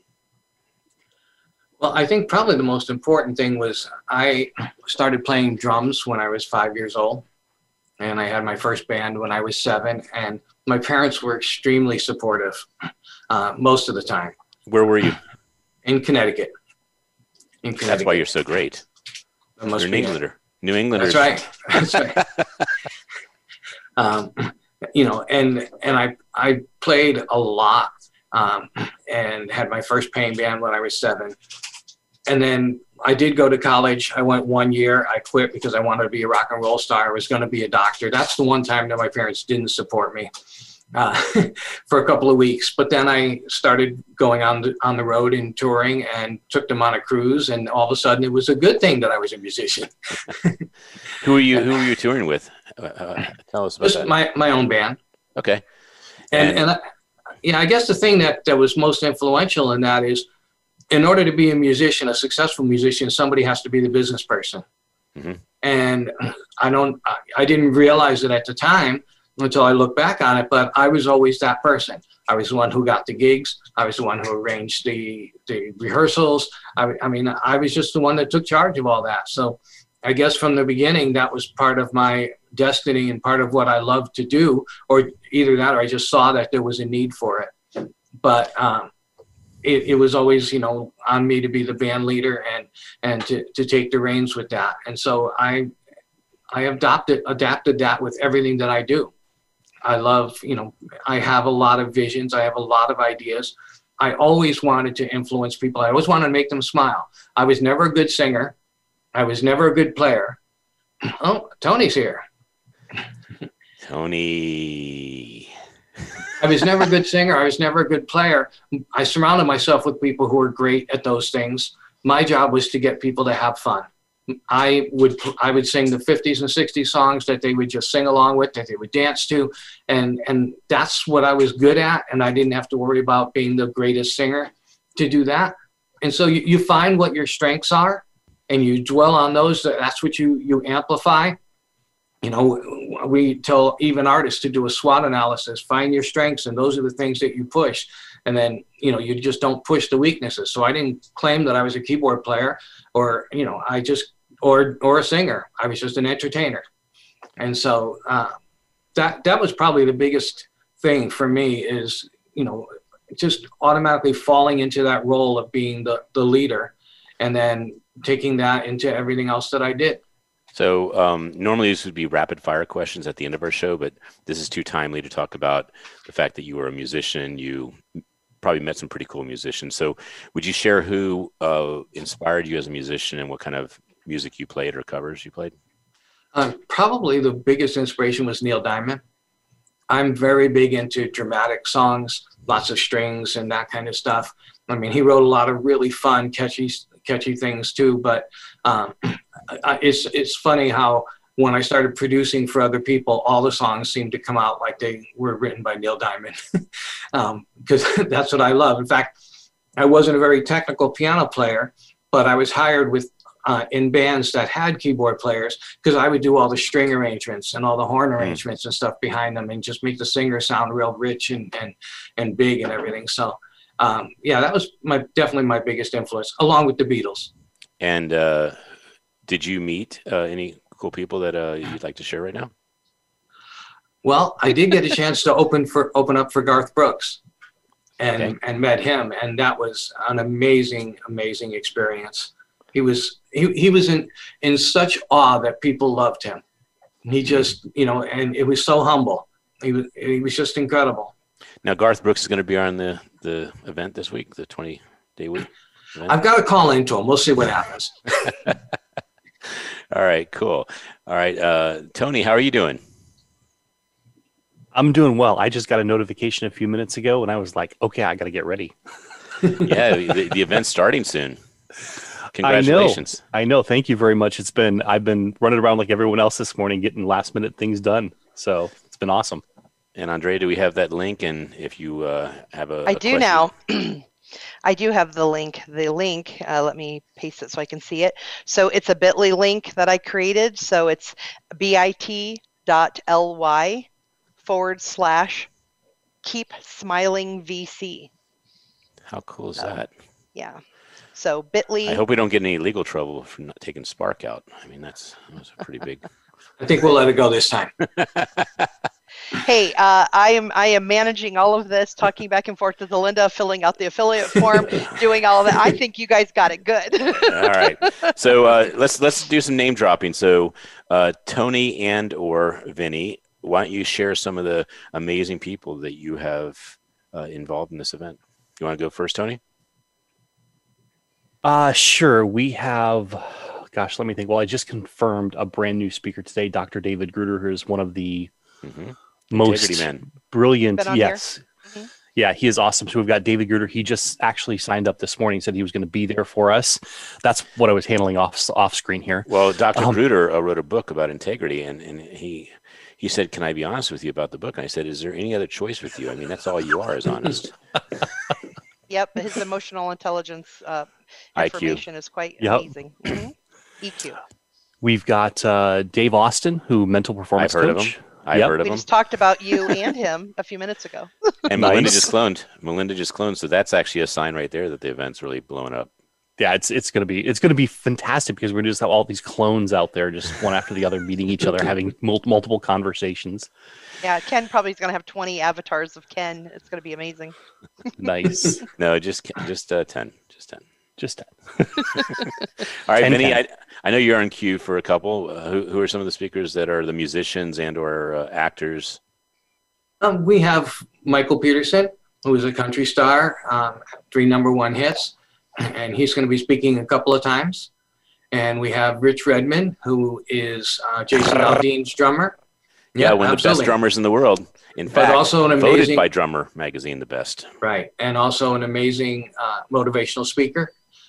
Speaker 4: Well, I think probably the most important thing was I started playing drums when I was five years old, and I had my first band when I was seven, and my parents were extremely supportive uh, most of the time.
Speaker 2: Where were you?
Speaker 4: In Connecticut. In Connecticut.
Speaker 2: That's why you're so great.
Speaker 4: That must
Speaker 2: you're an
Speaker 4: be
Speaker 2: Englander. It. New Englanders.
Speaker 4: That's right. That's right. um, you know, and and I I played a lot, um, and had my first paying band when I was seven. And then I did go to college. I went one year. I quit because I wanted to be a rock and roll star. I was going to be a doctor. That's the one time that my parents didn't support me uh, for a couple of weeks. But then I started going on the, on the road and touring, and took them on a cruise. And all of a sudden, it was a good thing that I was a musician.
Speaker 2: Who are you? Who are you touring with? Uh, tell us about
Speaker 4: Just
Speaker 2: that.
Speaker 4: my my own band.
Speaker 2: Okay.
Speaker 4: And
Speaker 2: and,
Speaker 4: and I, yeah, I guess the thing that that was most influential in that is, in order to be a musician, a successful musician, somebody has to be the business person. Mm-hmm. And I don't, I didn't realize it at the time until I look back on it, but I was always that person. I was the one who got the gigs. I was the one who arranged the, the rehearsals. I, I mean, I was just the one that took charge of all that. So I guess from the beginning, that was part of my destiny and part of what I loved to do, or either that, or I just saw that there was a need for it. But, um, It, it was always, you know, on me to be the band leader and and to, to take the reins with that. And so I I adopted adapted that with everything that I do. I love, you know, I have a lot of visions. I have a lot of ideas. I always wanted to influence people. I always wanted to make them smile. I was never a good singer. I was never a good player. Oh, Tony's here.
Speaker 2: Tony.
Speaker 4: I was never a good singer. I was never a good player. I surrounded myself with people who were great at those things. My job was to get people to have fun. I would I would sing the fifties and sixties songs that they would just sing along with, that they would dance to, and and that's what I was good at, and I didn't have to worry about being the greatest singer to do that. And so you, you find what your strengths are, and you dwell on those. That's what you you amplify. You know, we tell even artists to do a SWOT analysis, find your strengths, and those are the things that you push. And then, you know, you just don't push the weaknesses. So I didn't claim that I was a keyboard player or, you know, I just, or, or a singer. I was just an entertainer. And so uh, that, that was probably the biggest thing for me is, you know, just automatically falling into that role of being the, the leader and then taking that into everything else that I did.
Speaker 2: So um, normally this would be rapid fire questions at the end of our show, but this is too timely to talk about the fact that you were a musician. You probably met some pretty cool musicians. So would you share who uh, inspired you as a musician and what kind of music you played or covers you played?
Speaker 4: Uh, probably the biggest inspiration was Neil Diamond. I'm very big into dramatic songs, lots of strings and that kind of stuff. I mean, he wrote a lot of really fun, catchy, catchy things too. But um, it's it's funny how when I started producing for other people, all the songs seemed to come out like they were written by Neil Diamond, because um, that's what I love. In fact, I wasn't a very technical piano player, but I was hired with uh, in bands that had keyboard players because I would do all the string arrangements and all the horn arrangements and stuff behind them and just make the singer sound real rich and and and big and everything. So um, yeah, that was my definitely my biggest influence, along with the Beatles.
Speaker 2: And uh, did you meet uh, any cool people that uh, you'd like to share right now?
Speaker 4: Well, I did get a chance to open for open up for Garth Brooks, and
Speaker 2: Okay.
Speaker 4: and met him, and that was an amazing, amazing experience. He was he he was in in such awe that people loved him. He just, you know, and it was so humble. He was he was just incredible.
Speaker 2: Now, Garth Brooks is going to be on the, the event this week, the twenty-day week event.
Speaker 4: I've got to call into him. We'll see what happens.
Speaker 2: All right, cool. All right, uh, Tony, how are you doing?
Speaker 9: I'm doing well. I just got a notification a few minutes ago, and I was like, okay, I got to get ready.
Speaker 2: Yeah, the, the event's starting soon. Congratulations.
Speaker 9: I know. I know. Thank you very much. It's been, I've been running around like everyone else this morning, getting last minute things done. So it's been awesome.
Speaker 2: And Andre, do we have that link? And if you uh, have a
Speaker 3: I
Speaker 2: a
Speaker 3: do
Speaker 2: question-
Speaker 3: now. I do have the link. The link, uh, let me paste it so I can see it. So it's a bit dot l y link that I created. So it's bit.ly forward slash keep smiling V C.
Speaker 2: How cool is
Speaker 3: So,
Speaker 2: that?
Speaker 3: Yeah. So bit.ly.
Speaker 2: I hope we don't get any legal trouble for not taking Spark out. I mean, that's, that's a pretty big.
Speaker 4: I think we'll let it go this time.
Speaker 3: Hey, uh, I am I am managing all of this, talking back and forth with Linda, filling out the affiliate form, doing all of that. I think you guys got it good.
Speaker 2: All right. So uh, let's let's do some name dropping. So uh, Tony and or Vinny, why don't you share some of the amazing people that you have uh, involved in this event? You want to go first, Tony?
Speaker 9: Uh, sure. We have, gosh, let me think. Well, I just confirmed a brand new speaker today, Doctor David Gruder, who is one of the
Speaker 2: Mm-hmm.
Speaker 9: most
Speaker 2: Integrity man.
Speaker 9: brilliant.
Speaker 3: Been on here?
Speaker 9: Yes.
Speaker 3: Mhm.
Speaker 9: Yeah, he is awesome. So we've got David Gruder. He just actually signed up this morning, said he was going to be there for us. That's what I was handling off off screen here.
Speaker 2: Well, Doctor
Speaker 9: Um,
Speaker 2: Gruder uh, wrote a book about integrity, and, and he he said, "Can I be honest with you about the book?" And I said, "Is there any other choice with you? I mean, that's all you are is honest."
Speaker 3: Yep, his emotional intelligence uh,
Speaker 2: I Q.
Speaker 3: information is quite
Speaker 9: Yep.
Speaker 3: amazing. Mhm. E Q.
Speaker 9: We've got uh, Dave Austin, who mental performance
Speaker 2: I've heard of
Speaker 9: coach.
Speaker 2: him. I've
Speaker 9: Yep.
Speaker 2: heard of
Speaker 3: We
Speaker 2: him.
Speaker 3: just talked about you and him a few minutes ago.
Speaker 2: And Melinda
Speaker 9: Nice.
Speaker 2: just cloned. Melinda just cloned. So that's actually a sign right there that the event's really blowing up.
Speaker 9: Yeah, it's it's gonna be it's gonna be fantastic because we're gonna just have all these clones out there, just one after the other, meeting each other, having mul- multiple conversations.
Speaker 3: Yeah, Ken probably is going to have twenty avatars of Ken. It's going to be amazing.
Speaker 9: Nice,
Speaker 2: No, just just uh, ten. Just ten.
Speaker 9: just
Speaker 2: All right,
Speaker 9: ten,
Speaker 2: Vinny,
Speaker 9: ten.
Speaker 2: I, I know you're on cue for a couple. Uh, who, who are some of the speakers that are the musicians and or uh, actors?
Speaker 4: Um, we have Michael Peterson, who is a country star, um, three number one hits, and he's going to be speaking a couple of times. And we have Rich Redmond, who is uh, Jason Aldean's drummer.
Speaker 2: Yeah, one of the
Speaker 4: absolutely.
Speaker 2: best drummers in the world. In
Speaker 4: But
Speaker 2: fact,
Speaker 4: also an
Speaker 2: voted
Speaker 4: amazing-
Speaker 2: by Drummer Magazine the best.
Speaker 4: Right, and also an amazing uh, motivational speaker.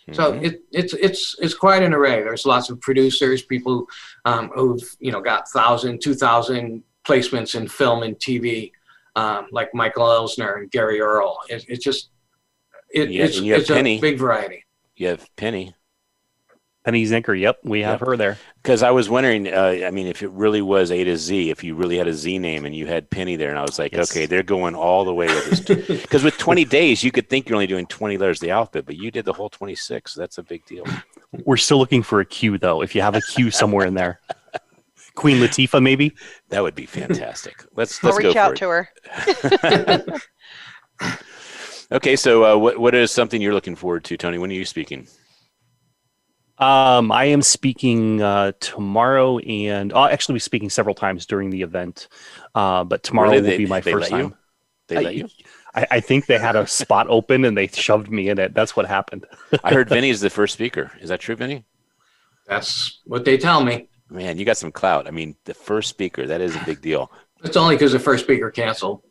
Speaker 4: So
Speaker 2: Mhm.
Speaker 4: it, it's it's it's quite an array. There's lots of producers, people um, who've you know got thousand, two thousand placements in film and T V, um, like Michael Elsner and Gary Earl. It, it's just it,
Speaker 2: Yeah,
Speaker 4: it's
Speaker 2: and you have
Speaker 4: it's a
Speaker 2: Penny.
Speaker 4: big variety.
Speaker 2: You have Penny.
Speaker 9: Penny Zinker. Yep, we have
Speaker 2: Yep.
Speaker 9: her there.
Speaker 2: Because I was wondering, uh, I mean, if it really was A to Z, if you really had a Z name and you had Penny there, and I was like,
Speaker 9: Yes.
Speaker 2: okay, they're going all the way with this. Because with twenty days, you could think you're only doing twenty letters of the alphabet, but you did the whole twenty-six. That's a big deal.
Speaker 9: We're still looking for a Q though. If you have a Q somewhere in there, Queen Latifah maybe.
Speaker 2: That would be fantastic. Let's
Speaker 3: I'll
Speaker 2: let's go
Speaker 3: reach out
Speaker 2: for
Speaker 3: to her.
Speaker 2: it. Okay, so uh, what what is something you're looking forward to, Tony? When are you speaking?
Speaker 9: Um, I am speaking uh, tomorrow, and I'll actually be speaking several times during the event. Uh, but tomorrow
Speaker 2: Really?
Speaker 9: will
Speaker 2: They-
Speaker 9: be my
Speaker 2: they
Speaker 9: first
Speaker 2: let you?
Speaker 9: time.
Speaker 2: They
Speaker 9: I-
Speaker 2: let you?
Speaker 9: I, I think they had a spot open and they shoved me in it. That's what happened.
Speaker 2: I heard Vinny is the first speaker. Is that true, Vinny?
Speaker 4: That's what they tell me.
Speaker 2: Man, you got some clout. I mean, the first speaker, that is a big deal.
Speaker 4: It's only because the first speaker canceled.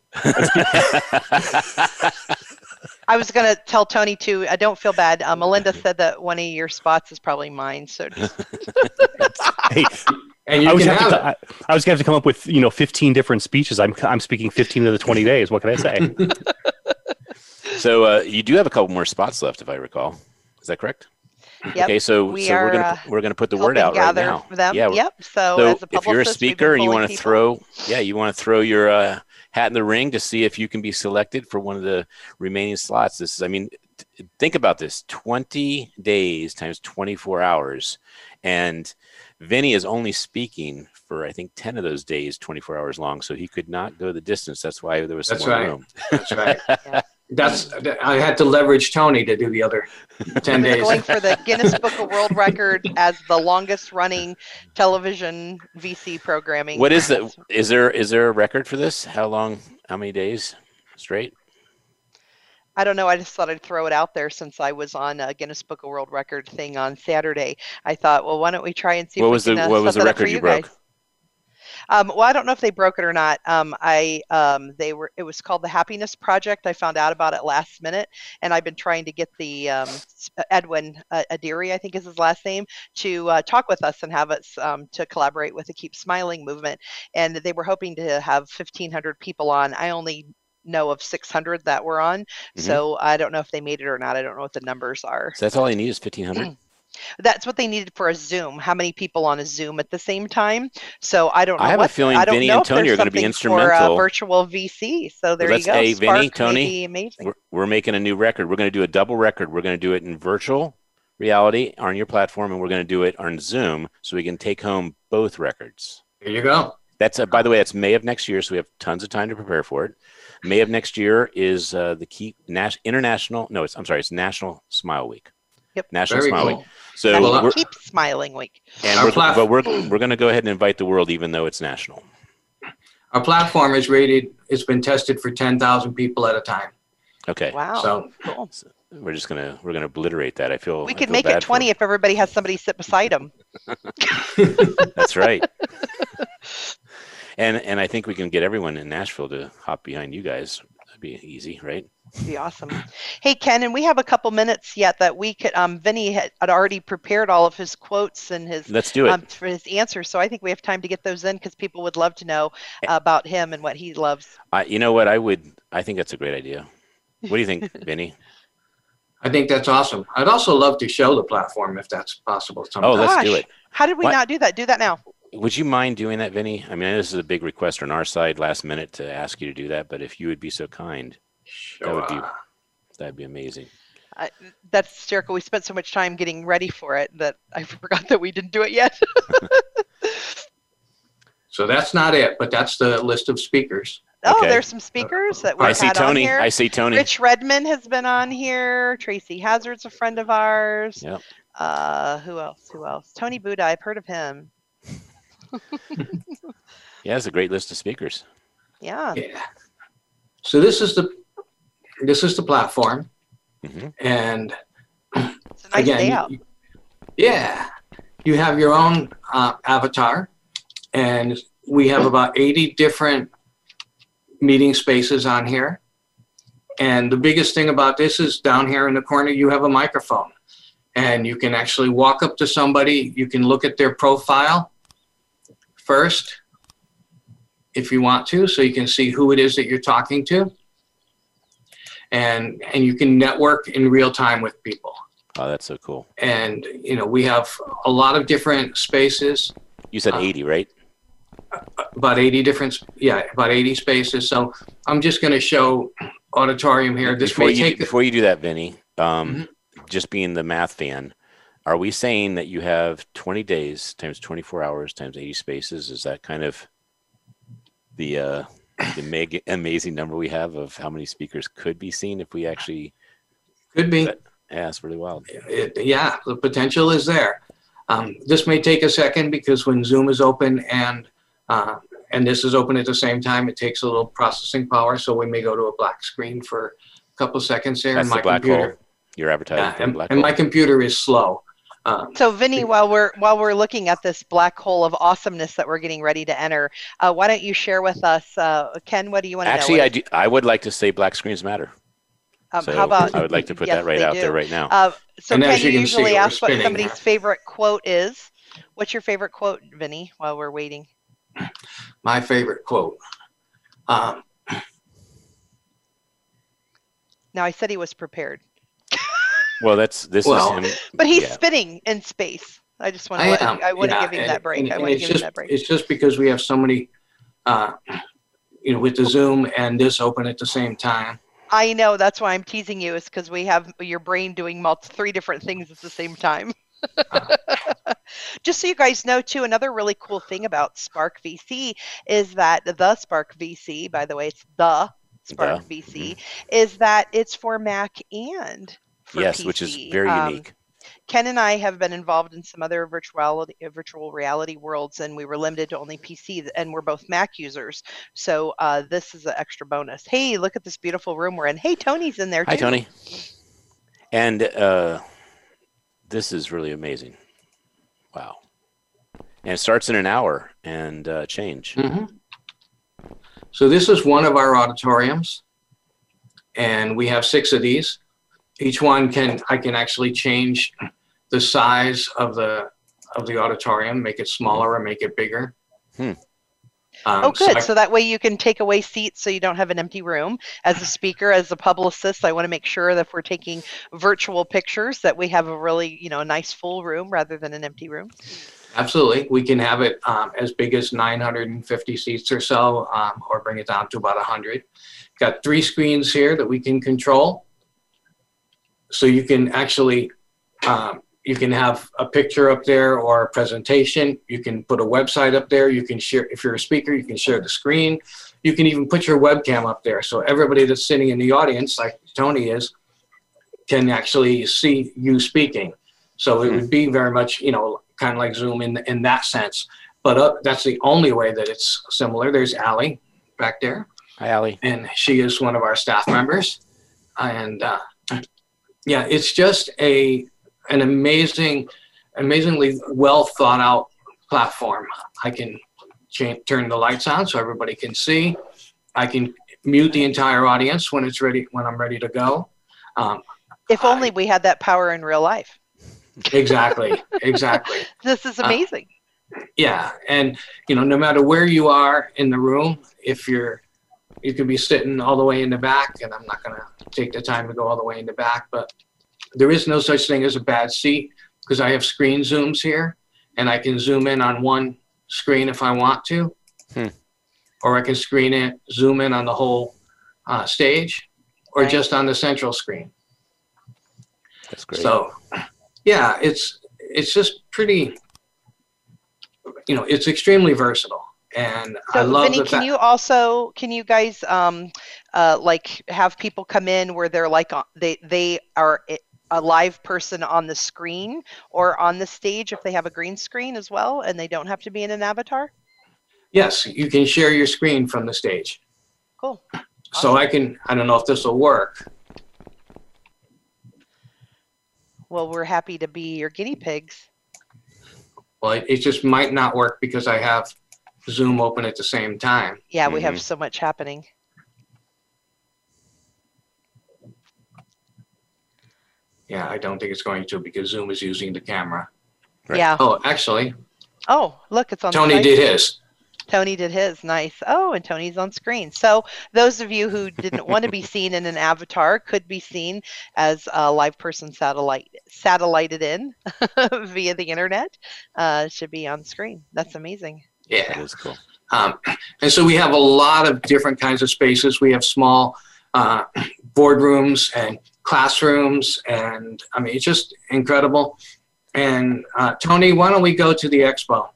Speaker 3: I was going to tell Tony too. I don't feel bad. Uh, Melinda said that one of your spots is probably mine. So just,
Speaker 9: Hey,
Speaker 4: And you
Speaker 9: I was,
Speaker 4: can
Speaker 9: have
Speaker 4: have
Speaker 9: to,
Speaker 4: it.
Speaker 9: I, I was going to have to come up with you know fifteen different speeches. I'm I'm speaking fifteen of the twenty days. What can I say?
Speaker 2: So uh, you do have a couple more spots left, if I recall. Is that correct?
Speaker 3: yep.
Speaker 2: Okay, so
Speaker 3: we
Speaker 2: so we're
Speaker 3: are,
Speaker 2: gonna
Speaker 3: uh,
Speaker 2: we're gonna put the word
Speaker 3: helping
Speaker 2: out right
Speaker 3: gather
Speaker 2: now.
Speaker 3: them.
Speaker 2: Yeah.
Speaker 3: Yep. So,
Speaker 2: So
Speaker 3: as a
Speaker 2: if you're a
Speaker 3: publicist, we've been
Speaker 2: speaker and you
Speaker 3: pulling
Speaker 2: want to
Speaker 3: people.
Speaker 2: throw, yeah, you want to throw your uh, hat in the ring to see if you can be selected for one of the remaining slots. This is, I mean, t- think about this: twenty days times twenty-four hours, and Vinny is only speaking for I think ten of those days, twenty-four hours long. So he could not go the distance. That's why there was some
Speaker 4: That's
Speaker 2: more
Speaker 4: right.
Speaker 2: room.
Speaker 4: That's right.
Speaker 3: Yeah.
Speaker 4: That's I had to leverage Tony to do the other ten
Speaker 3: It's
Speaker 4: days.
Speaker 3: going for the Guinness Book of World Record as the longest running television V C programming.
Speaker 2: What is the? Is there is there a record for this? How long? How many days straight?
Speaker 3: I don't know. I just thought I'd throw it out there since I was on a Guinness Book of World Record thing on Saturday. I thought, well, why don't we try and see
Speaker 2: What
Speaker 3: if
Speaker 2: was
Speaker 3: we
Speaker 2: the-
Speaker 3: can uh,
Speaker 2: what was
Speaker 3: set
Speaker 2: the
Speaker 3: that up for
Speaker 2: record you broke?
Speaker 3: guys. Um, well, I don't know if they broke it or not. Um, I um, they were. It was called the Happiness Project. I found out about it last minute, and I've been trying to get the um, s- Edwin uh, Adiri, I think is his last name, to uh, talk with us and have us um, to collaborate with the Keep Smiling movement. And they were hoping to have fifteen hundred people on. I only know of six hundred that were on,
Speaker 2: Mhm.
Speaker 3: so I don't know if they made it or not. I don't know what the numbers are.
Speaker 2: So that's all you need is fifteen hundred.
Speaker 3: That's what they needed for a Zoom. How many people on a Zoom at the same time? So I don't know.
Speaker 2: I have a
Speaker 3: what,
Speaker 2: feeling
Speaker 3: I don't
Speaker 2: Vinny
Speaker 3: know
Speaker 2: and
Speaker 3: if
Speaker 2: Tony
Speaker 3: there's
Speaker 2: are gonna be
Speaker 3: something for, uh,
Speaker 2: instrumental.
Speaker 3: virtual V C. So there
Speaker 2: let's-
Speaker 3: you go.
Speaker 2: hey, Vinny,
Speaker 3: Spark
Speaker 2: Tony,
Speaker 3: may be amazing.
Speaker 2: We're, we're making a new record. We're going to do a double record. We're going to do it in virtual reality on your platform, and we're going to do it on Zoom so we can take home both records.
Speaker 4: There you go.
Speaker 2: That's uh, by the way, that's May of next year, so we have tons of time to prepare for it. May of next year is uh, the Keep Nas- International. No, it's I'm sorry, it's National Smile Week.
Speaker 3: Yep.
Speaker 2: National
Speaker 4: Very
Speaker 2: Smile
Speaker 4: cool.
Speaker 2: Week. So
Speaker 3: That's
Speaker 4: Well,
Speaker 2: we're,
Speaker 3: Keep Smiling Week.
Speaker 2: and
Speaker 4: Our
Speaker 2: we're,
Speaker 4: plat-
Speaker 2: but we're we're going to go ahead and invite the world, even though it's national.
Speaker 4: Our platform is rated. It's been tested for ten thousand people at a time.
Speaker 2: Okay.
Speaker 3: Wow.
Speaker 4: So-
Speaker 3: cool.
Speaker 2: We're just gonna we're gonna obliterate that. I feel
Speaker 3: We
Speaker 2: I
Speaker 3: could
Speaker 2: feel
Speaker 3: make
Speaker 2: bad
Speaker 3: it
Speaker 2: for-
Speaker 3: twenty if everybody has somebody sit beside them.
Speaker 2: That's right. and and I think we can get everyone in Nashville to hop behind you guys. That'd be easy, right?
Speaker 3: Be awesome. Hey, Ken, and we have a couple minutes yet that we could. Um, Vinny had, had already prepared all of his quotes and his
Speaker 2: Let's do it.
Speaker 3: um, for his answers. So I think we have time to get those in because people would love to know about him and what he loves.
Speaker 2: I, you know what? I would. I think that's a great idea. What do you think, Vinny?
Speaker 4: I think that's awesome. I'd also love to show the platform if that's possible. Sometime.
Speaker 2: Oh, let's do
Speaker 3: Gosh,
Speaker 2: it.
Speaker 3: How did we
Speaker 2: What?
Speaker 3: not do that? Do that now.
Speaker 2: Would you mind doing that, Vinny? I mean, this is a big request on our side, last minute, to ask you to do that. But if you would be so kind, that would be
Speaker 4: Sure.
Speaker 2: that'd be amazing.
Speaker 3: I, that's hysterical. We spent so much time getting ready for it that I forgot that we didn't do it yet.
Speaker 4: So that's not it, but that's the list of speakers.
Speaker 3: Oh,
Speaker 2: Okay.
Speaker 3: there's some speakers that we've
Speaker 2: I see
Speaker 3: had on
Speaker 2: Tony.
Speaker 3: here.
Speaker 2: I see Tony.
Speaker 3: Rich Redmond has been on here. Tracy Hazard's a friend of ours.
Speaker 2: Yep.
Speaker 3: Uh, who else? Who else? Tony Buddha. I've heard of him.
Speaker 2: Yeah, it's a great list of speakers.
Speaker 3: Yeah.
Speaker 4: Yeah. So this is the this is the platform,
Speaker 2: hmm
Speaker 4: and
Speaker 3: It's a nice
Speaker 4: again,
Speaker 3: day out.
Speaker 4: you- yeah, you have your own uh, avatar, and we have about eighty different meeting spaces on here. And the biggest thing about this is down here in the corner, you have a microphone. and you can actually walk up to somebody. You can look at their profile first if you want to, so you can see who it is that you're talking to. And, and you can network in real time with people.
Speaker 2: Oh, that's so cool.
Speaker 4: And, you know, we have a lot of different spaces.
Speaker 2: You said eighty, right?
Speaker 4: About eighty different, yeah, about eighty spaces. So I'm just going to show auditorium here. This
Speaker 2: before,
Speaker 4: may
Speaker 2: you,
Speaker 4: take
Speaker 2: before you do that, Vinny, um,
Speaker 4: mm-hmm.
Speaker 2: just being the math fan, are we saying that you have twenty days times twenty-four hours times eighty spaces? Is that kind of the uh, the mega amazing number we have of how many speakers could be seen if we actually
Speaker 4: could be?
Speaker 2: That, yeah, it's really wild.
Speaker 4: It, yeah, the potential is there. Um, this may take a second because when Zoom is open and uh, and this is open at the same time, it takes a little processing power. So we may go to a black screen for a couple seconds there.
Speaker 2: That's
Speaker 4: and my
Speaker 2: the black
Speaker 4: computer,
Speaker 2: hole. You're advertising
Speaker 4: yeah,
Speaker 2: for
Speaker 4: and,
Speaker 2: black
Speaker 4: and
Speaker 2: hole.
Speaker 4: my computer is slow. Um,
Speaker 3: so Vinny, while we're while we're looking at this black hole of awesomeness that we're getting ready to enter, uh, why don't you share with us, uh, Ken? What do you want to know?
Speaker 2: Actually, I do, I would like to say black screens matter.
Speaker 3: Um,
Speaker 2: so
Speaker 3: how about,
Speaker 2: I would like to put
Speaker 3: yes,
Speaker 2: that right out
Speaker 3: do.
Speaker 2: there right now.
Speaker 3: Uh, so
Speaker 4: And
Speaker 3: Ken,
Speaker 4: as you
Speaker 3: you
Speaker 4: can see,
Speaker 3: usually
Speaker 4: we're
Speaker 3: ask what
Speaker 4: spinning
Speaker 3: somebody's
Speaker 4: here.
Speaker 3: favorite quote is. What's your favorite quote, Vinny, while we're waiting?
Speaker 4: My favorite quote. Um,
Speaker 3: Now, I said he was prepared,
Speaker 2: Well, that's this
Speaker 4: Well,
Speaker 2: is him.
Speaker 3: but he's
Speaker 2: yeah.
Speaker 3: spinning in space. I just want
Speaker 4: I
Speaker 3: to.
Speaker 4: am.
Speaker 3: I want to
Speaker 4: yeah,
Speaker 3: give him
Speaker 4: and-
Speaker 3: that break.
Speaker 4: and-
Speaker 3: I
Speaker 4: and
Speaker 3: want to
Speaker 4: it's
Speaker 3: give him
Speaker 4: just-
Speaker 3: that break.
Speaker 4: It's just because we have so many, uh, you know, with the Zoom and this open at the same time.
Speaker 3: I know, that's why I'm teasing you, is because we have your brain doing multi, three different things at the same time. Just so you guys know, too, another really cool thing about Spark V C is that the Spark V C, by the way, it's the Spark
Speaker 2: The.
Speaker 3: V C, is that it's for Mac and for
Speaker 2: Yes,
Speaker 3: P C.
Speaker 2: which is very
Speaker 3: Um,
Speaker 2: unique.
Speaker 3: Ken and I have been involved in some other virtual virtual reality worlds, and we were limited to only P C, and we're both Mac users. So uh, this is an extra bonus. Hey, look at this beautiful room we're in. Hey, Tony's in there too.
Speaker 2: Hi, Tony. And uh, this is really amazing. Wow. And it starts in an hour and uh, change.
Speaker 4: Mm-hmm. So this is one of our auditoriums, and we have six of these. Each one can, I can actually change the size of the of the auditorium, make it smaller or make it bigger.
Speaker 2: Hmm.
Speaker 4: Um,
Speaker 3: Oh, good.
Speaker 4: I-
Speaker 3: So that way you can take away seats so you don't have an empty room. As a speaker, as a publicist, I want to make sure that if we're taking virtual pictures that we have a really, you know, a nice full room rather than an empty room.
Speaker 4: Absolutely. We can have it um, as big as nine hundred fifty seats or so, um, or bring it down to about one hundred. Got three screens here that we can control. So you can actually, um, you can have a picture up there or a presentation. You can put a website up there. You can share, if you're a speaker, you can share the screen. You can even put your webcam up there. So everybody that's sitting in the audience, like Tony is, can actually see you speaking. So it would be very much, you know, kind of like Zoom in in that sense. But uh, that's the only way that it's similar. There's Allie back there.
Speaker 2: Hi, Allie.
Speaker 4: And she is one of our staff members. And uh, yeah, it's just a an amazing, amazingly well thought out platform. I can change, turn the lights on so everybody can see. I can mute the entire audience when it's ready, when I'm ready to go. Um,
Speaker 3: If only we had that power in real life.
Speaker 4: exactly, exactly.
Speaker 3: This is
Speaker 4: Uh,
Speaker 3: amazing.
Speaker 4: Yeah, and you know, no matter where you are in the room, if you're, you could be sitting all the way in the back, and I'm not gonna take the time to go all the way in the back, but there is no such thing as a bad seat because I have screen zooms here, and I can zoom in on one screen if I want to,
Speaker 2: Hmm.
Speaker 4: or I can screen it, zoom in on the whole uh, stage, or
Speaker 3: Right.
Speaker 4: just on the central screen.
Speaker 2: That's great.
Speaker 4: So, yeah, it's it's just pretty. You know, it's extremely versatile, and I
Speaker 3: So
Speaker 4: love
Speaker 3: Vinny,
Speaker 4: the
Speaker 3: can
Speaker 4: fact.
Speaker 3: you also, can you guys um, uh, like have people come in where they're like, on- they, they are i- a live person on the screen or on the stage if they have a green screen as well, and they don't have to be in an avatar?
Speaker 4: Yes, you can share your screen from the stage.
Speaker 3: Cool.
Speaker 4: So I can. I don't know if this will work.
Speaker 3: Well, we're happy to be your guinea pigs.
Speaker 4: Well, it, it just might not work because I have Zoom open at the same time.
Speaker 3: Yeah, we
Speaker 2: Mhm.
Speaker 3: have so much happening.
Speaker 4: Yeah, I don't think it's going to because Zoom is using the camera.
Speaker 2: Right.
Speaker 3: Yeah.
Speaker 4: Oh, actually,
Speaker 3: Oh, look, it's on.
Speaker 4: Tony
Speaker 3: the site.
Speaker 4: did his.
Speaker 3: Tony did his. Nice. Oh, and Tony's on screen. So those of you who didn't want to be seen in an avatar could be seen as a live person satellite satellited in via the internet. Uh, should be on screen. That's amazing.
Speaker 2: That
Speaker 4: Yeah.
Speaker 2: is cool.
Speaker 4: Um, and so we have a lot of different kinds of spaces. We have small uh, boardrooms and classrooms, and I mean, it's just incredible. And uh, Tony, why don't we go to the expo?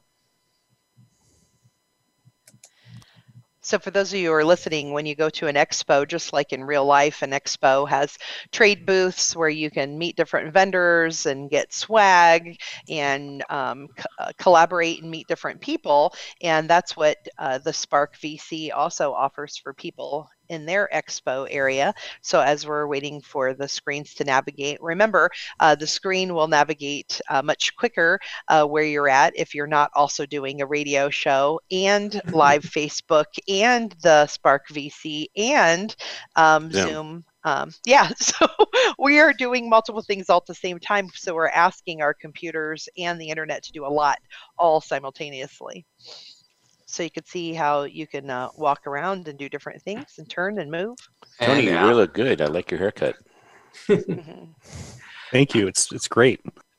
Speaker 3: So for those of you who are listening, when you go to an expo, just like in real life, an expo has trade booths where you can meet different vendors and get swag and um, co- uh, collaborate and meet different people. And that's what uh, the Spark V C also offers for people in their expo area. So as we're waiting for the screens to navigate, remember uh, the screen will navigate uh, much quicker uh, where you're at if you're not also doing a radio show and live Facebook and the Spark V C and um,
Speaker 2: Zoom.
Speaker 3: Zoom. Um, yeah, so we are doing multiple things all at the same time. So we're asking our computers and the internet to do a lot all simultaneously. So you could see how you can uh, walk around and do different things and turn and move.
Speaker 2: Tony,
Speaker 4: And,
Speaker 2: you
Speaker 4: uh,
Speaker 2: really look good. I like your haircut.
Speaker 3: Mhm.
Speaker 9: Thank you. It's it's great.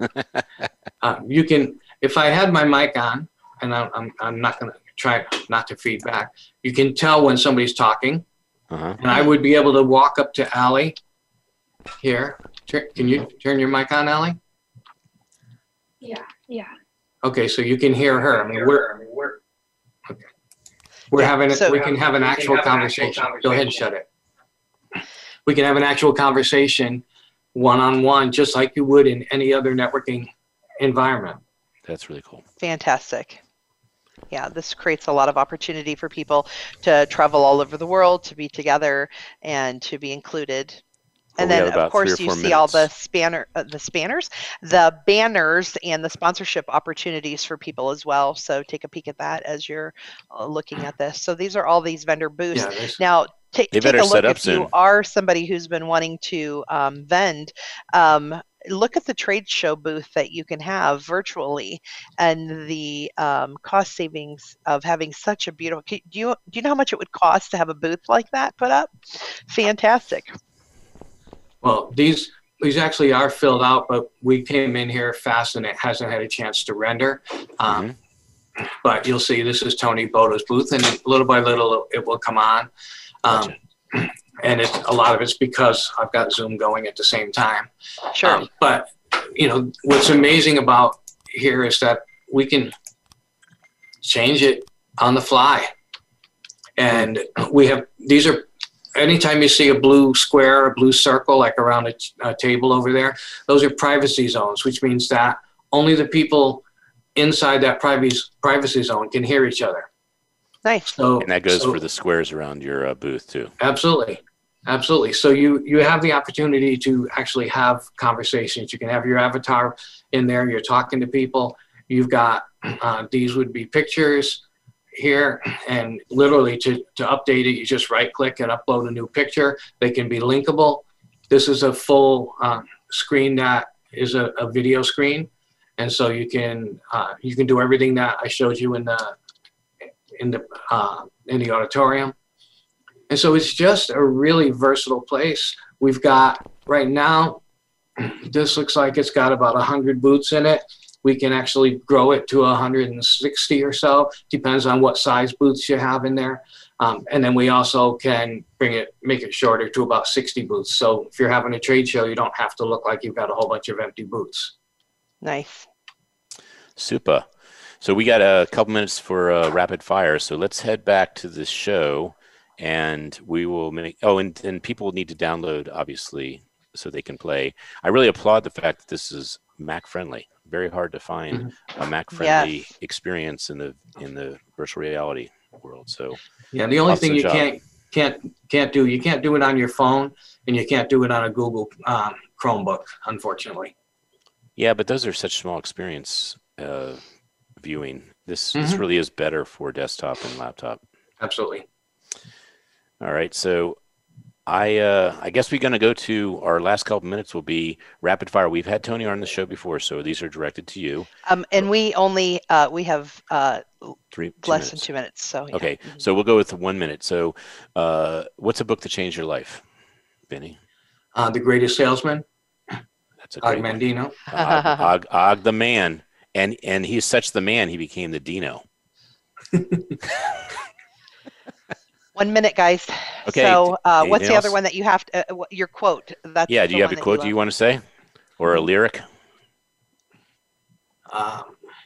Speaker 4: Uh, you can, if I had my mic on, and I'm, I'm, I'm not going to try not to feedback, you can tell when somebody's talking.
Speaker 2: Uh-huh.
Speaker 4: And I would be able to walk up to Allie here. Tur- Can you turn your mic on, Allie?
Speaker 10: Yeah, yeah.
Speaker 4: Okay, so you can hear her. I mean, we're, okay. We're
Speaker 3: Yeah,
Speaker 4: having, a-
Speaker 3: so-
Speaker 4: we can have an actual conversation. Go ahead and shut it. We can have an actual conversation one-on-one, just like you would in any other networking environment.
Speaker 2: That's really cool.
Speaker 3: Fantastic. Yeah, this creates a lot of opportunity for people to travel all over the world, to be together, and to be included. And
Speaker 2: Well, we
Speaker 3: then,
Speaker 2: have
Speaker 3: of
Speaker 2: about three
Speaker 3: course,
Speaker 2: or
Speaker 3: you
Speaker 2: four
Speaker 3: see all the
Speaker 2: minutes.
Speaker 3: spanner, uh, the spanners, the banners, and the sponsorship opportunities for people as well. So take a peek at that as you're uh, looking at this. So these are all these vendor booths.
Speaker 4: Yeah, there's-
Speaker 3: Now, ta-
Speaker 2: They
Speaker 3: take
Speaker 2: better
Speaker 3: a
Speaker 2: set
Speaker 3: look
Speaker 2: up
Speaker 3: if
Speaker 2: soon.
Speaker 3: you are somebody who's been wanting to um, vend. Um, look at the trade show booth that you can have virtually and the um, cost savings of having such a beautiful. Do you do you know how much it would cost to have a booth like that put up? Fantastic.
Speaker 4: Well, these, these actually are filled out, but we came in here fast and it hasn't had a chance to render. Um, But you'll see this is Tony Boda's booth, and little by little it will come on. Um, and it's, a lot of it's because I've got Zoom going at the same time.
Speaker 3: Sure.
Speaker 4: Um, but, you know, what's amazing about here is that we can change it on the fly. And we have, these are, anytime you see a blue square, a blue circle, like around a, a table over there, those are privacy zones, which means that only the people inside that privacy, privacy zone can hear each other.
Speaker 3: Nice.
Speaker 4: So,
Speaker 2: And that goes
Speaker 4: so-
Speaker 2: for the squares around your uh, booth too.
Speaker 4: Absolutely. Absolutely. So you, you have the opportunity to actually have conversations. You can have your avatar in there. You're talking to people. You've got, uh, these would be pictures here, and literally to, to update it, you just right click and upload a new picture. They can be linkable. This is a full um, screen that is a, a video screen. And so you can, uh, you can do everything that I showed you in the, in the, uh, in the auditorium. And so it's just a really versatile place. We've got right now, this looks like it's got about one hundred booths in it. We can actually grow it to one hundred sixty or so, depends on what size booths you have in there. Um, and then we also can bring it, make it shorter to about sixty booths. So if you're having a trade show, you don't have to look like you've got a whole bunch of empty booths.
Speaker 3: Nice.
Speaker 2: Super. So we got a couple minutes for uh, rapid fire. So let's head back to the show, and we will make. Oh, and and people need to download, obviously, so they can play. I really applaud the fact that this is Mac friendly. Very hard to find a Mac friendly
Speaker 3: Yes.
Speaker 2: experience in the in the virtual reality world. So
Speaker 4: Yeah, the only
Speaker 2: Awesome
Speaker 4: thing you
Speaker 2: job.
Speaker 4: can't can't can't do, you can't do it on your phone, and you can't do it on a Google um, Chromebook, unfortunately.
Speaker 2: yeah, but those are such small experience uh, viewing. This this
Speaker 4: Mhm.
Speaker 2: really is better for desktop and laptop.
Speaker 4: Absolutely.
Speaker 2: All right, so I uh, I guess we're going to go to our last couple minutes will be rapid fire. We've had Tony on the show before, so these are directed to you.
Speaker 3: Um, and we only uh, we have uh,
Speaker 2: Three,
Speaker 3: less
Speaker 2: minutes.
Speaker 3: than two minutes. So yeah.
Speaker 2: Okay, so we'll go with one minute. So, uh, what's a book that changed your life, Benny?
Speaker 4: Uh, The Greatest Salesman.
Speaker 2: That's a
Speaker 4: Og
Speaker 2: great
Speaker 4: Mandino.
Speaker 2: Og, Og, Og the man, and and he's such the man. He became the Dino.
Speaker 3: One minute, guys.
Speaker 2: Okay.
Speaker 3: So, uh,
Speaker 2: Anything
Speaker 3: what's the
Speaker 2: else?
Speaker 3: other one that you have to? Uh, your quote. That's
Speaker 2: Yeah. Do
Speaker 3: the
Speaker 2: you have
Speaker 3: one
Speaker 2: a
Speaker 3: that
Speaker 2: quote? Do you
Speaker 3: love.
Speaker 2: want to say, or a lyric?
Speaker 4: Um,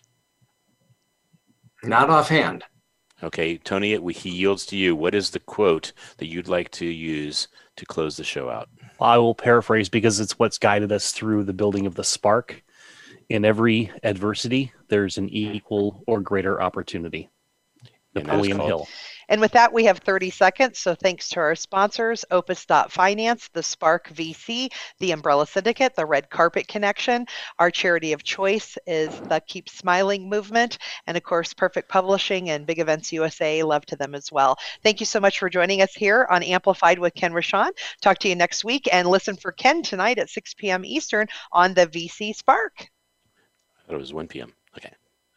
Speaker 4: not offhand.
Speaker 2: Okay, Tony, we, he yields to you. What is the quote that you'd like to use to close the show out?
Speaker 9: I will paraphrase because it's what's guided us through the building of the Spark. In every adversity, there's an equal or greater opportunity.
Speaker 2: And that is
Speaker 9: Napoleon
Speaker 2: called-
Speaker 9: Hill.
Speaker 3: And with that, we have thirty seconds. So thanks to our sponsors, Opus Finance, the Spark V C, the Umbrella Syndicate, the Red Carpet Connection. Our charity of choice is the Keep Smiling Movement. And of course, Perfect Publishing and Big Events U S A. Love to them as well. Thank you so much for joining us here on Amplified with Ken Rochon. Talk to you next week and listen for Ken tonight at six p.m. Eastern on the V C Spark.
Speaker 2: I thought it was one p.m. Okay.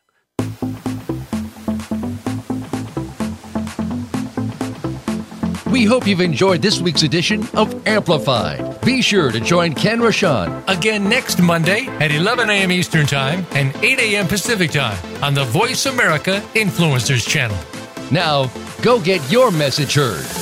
Speaker 1: We hope you've enjoyed this week's edition of Amplified. Be sure to join Ken Rochon
Speaker 11: again next Monday at eleven a.m. Eastern Time and eight a.m. Pacific Time on the Voice America Influencers Channel.
Speaker 1: Now, go get your message heard.